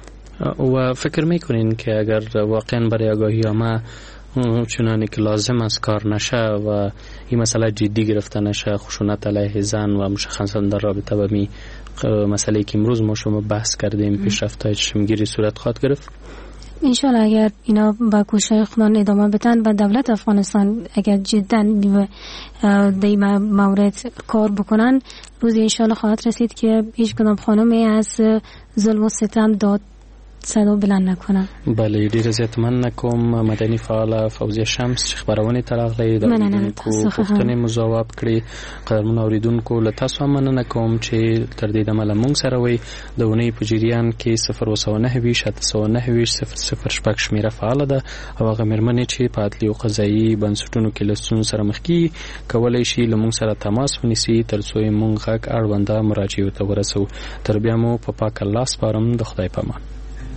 و فکر میکنین که اگر واقعا برای آگاهی عامه چنانی که لازم است کار نشه و این مسئله جدی گرفته نشه، خشونت علیه زن و مشخصا در رابطه با می مسئله که امروز ما شما بحث کردیم پیشرفت‌های چشمگیری صورت خواهد گرفت؟ انشالله اگر اینا با کوشش خودان ادامه بدن و دولت افغانستان اگر جدا در این مورد کار بکنن، روزی انشالله خواهد رسید که هیچ کدام خانمی از ظلم و ستم داد صدا بلند نکنه. بله ډیر زیات من نکوم. مدني فعال فوزیه شمس خبرونه ترغلې د اوریدونکو پوښتنې مجاوب کړي. قدرمن اوریدونکو له تاسو هم مننه کوم چې تر دې دمه مونږ سره وي. د اونۍ په جریان کې صفر وسو نه ویش اتسو نه ویش صفر صفر شپږ شمیره فعال ده او هغه مېرمنې چې په عدلي او قضایي بنسټونو کې له ستونزو سره مخ کیږي کولای شي له مونږ سره تماس ونیسي تر څو مونږ غږ اړونده مراجعه ته ورسو. تر بیا مو په پاک الله سپارم. د خدای په امان.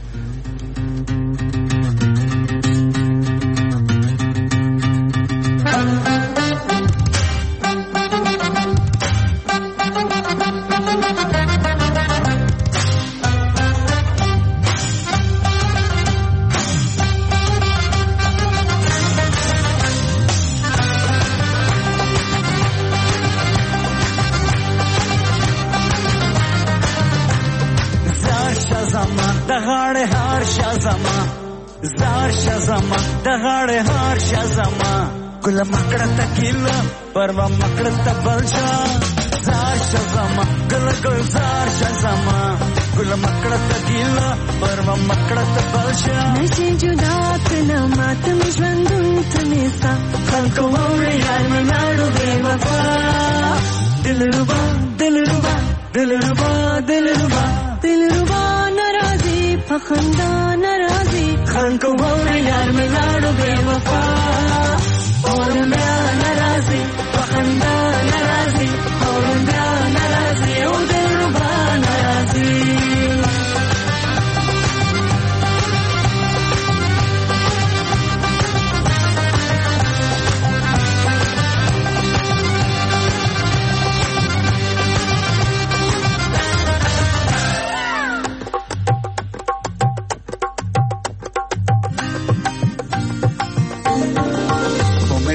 دغاړې هار شزما ګل مکړه تکیلا پروا مکړه تبلشا زار شزما ګل ګل زار شزما ګل مکړه تکیلا پروا مکړه تبلشا نشي جدا کنا مات می ژوندون تنسا خلکو ووري یار مې ناړو بے وفا دلربا دلربا دلربا دلربا دلربا ناراضي پخندا ناراضي خلکو ووري یار مې ناړو بے وفا اور بیا ناراضي پخندا ناراضي اور بیا ناراضي او دلربا ناراضي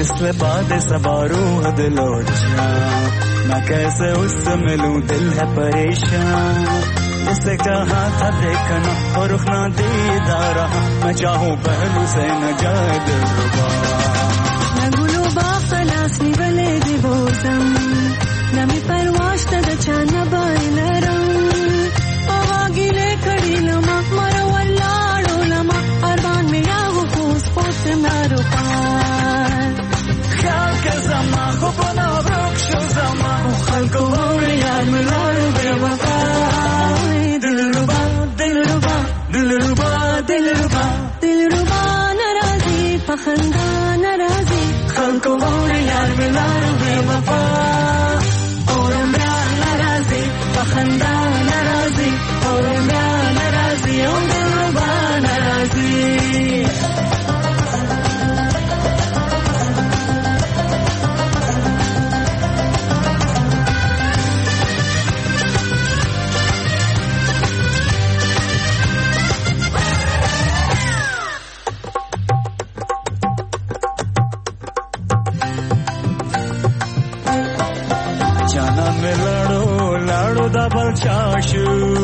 फैसले बाद सवारों दिल लौट जा मैं कैसे उससे मिलूं दिल है परेशान उससे कहा था देखना और रुख ना दीदार मैं चाहूं पहलू से न जाए दिल रुबा नगुलो बाखलास मी बले दिवोसम नमी परवाश तद चाना बाइलरम आवागिले कड़ी लमा मरो वल्लाड़ो लमा अरबान में यागो फूस पोस मारो पार ख्याल के जमा को बना वृक्षो जमा खलको और यार मिलाओ बेवफा दिलरुबा दिलरुबा दिलरुबा दिलरुबा दिलरुबा नाराजी पखंदा नाराजी खलको और यार मिलाओ बेवफा और इमरान नाराजी पखंदा नाराजी और इमरान नाराजी और दिलरुबा नाराजी double chashu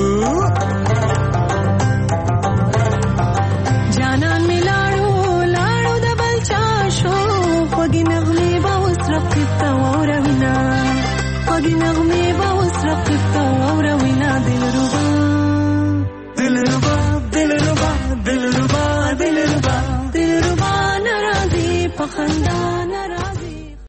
janan miladu ladu double chashu khodi naghme ba usraqta warawina khodi naghme ba usraqta warawina dilruba dilruba dilruba dilruba dilruba dilruba naradi pakhanda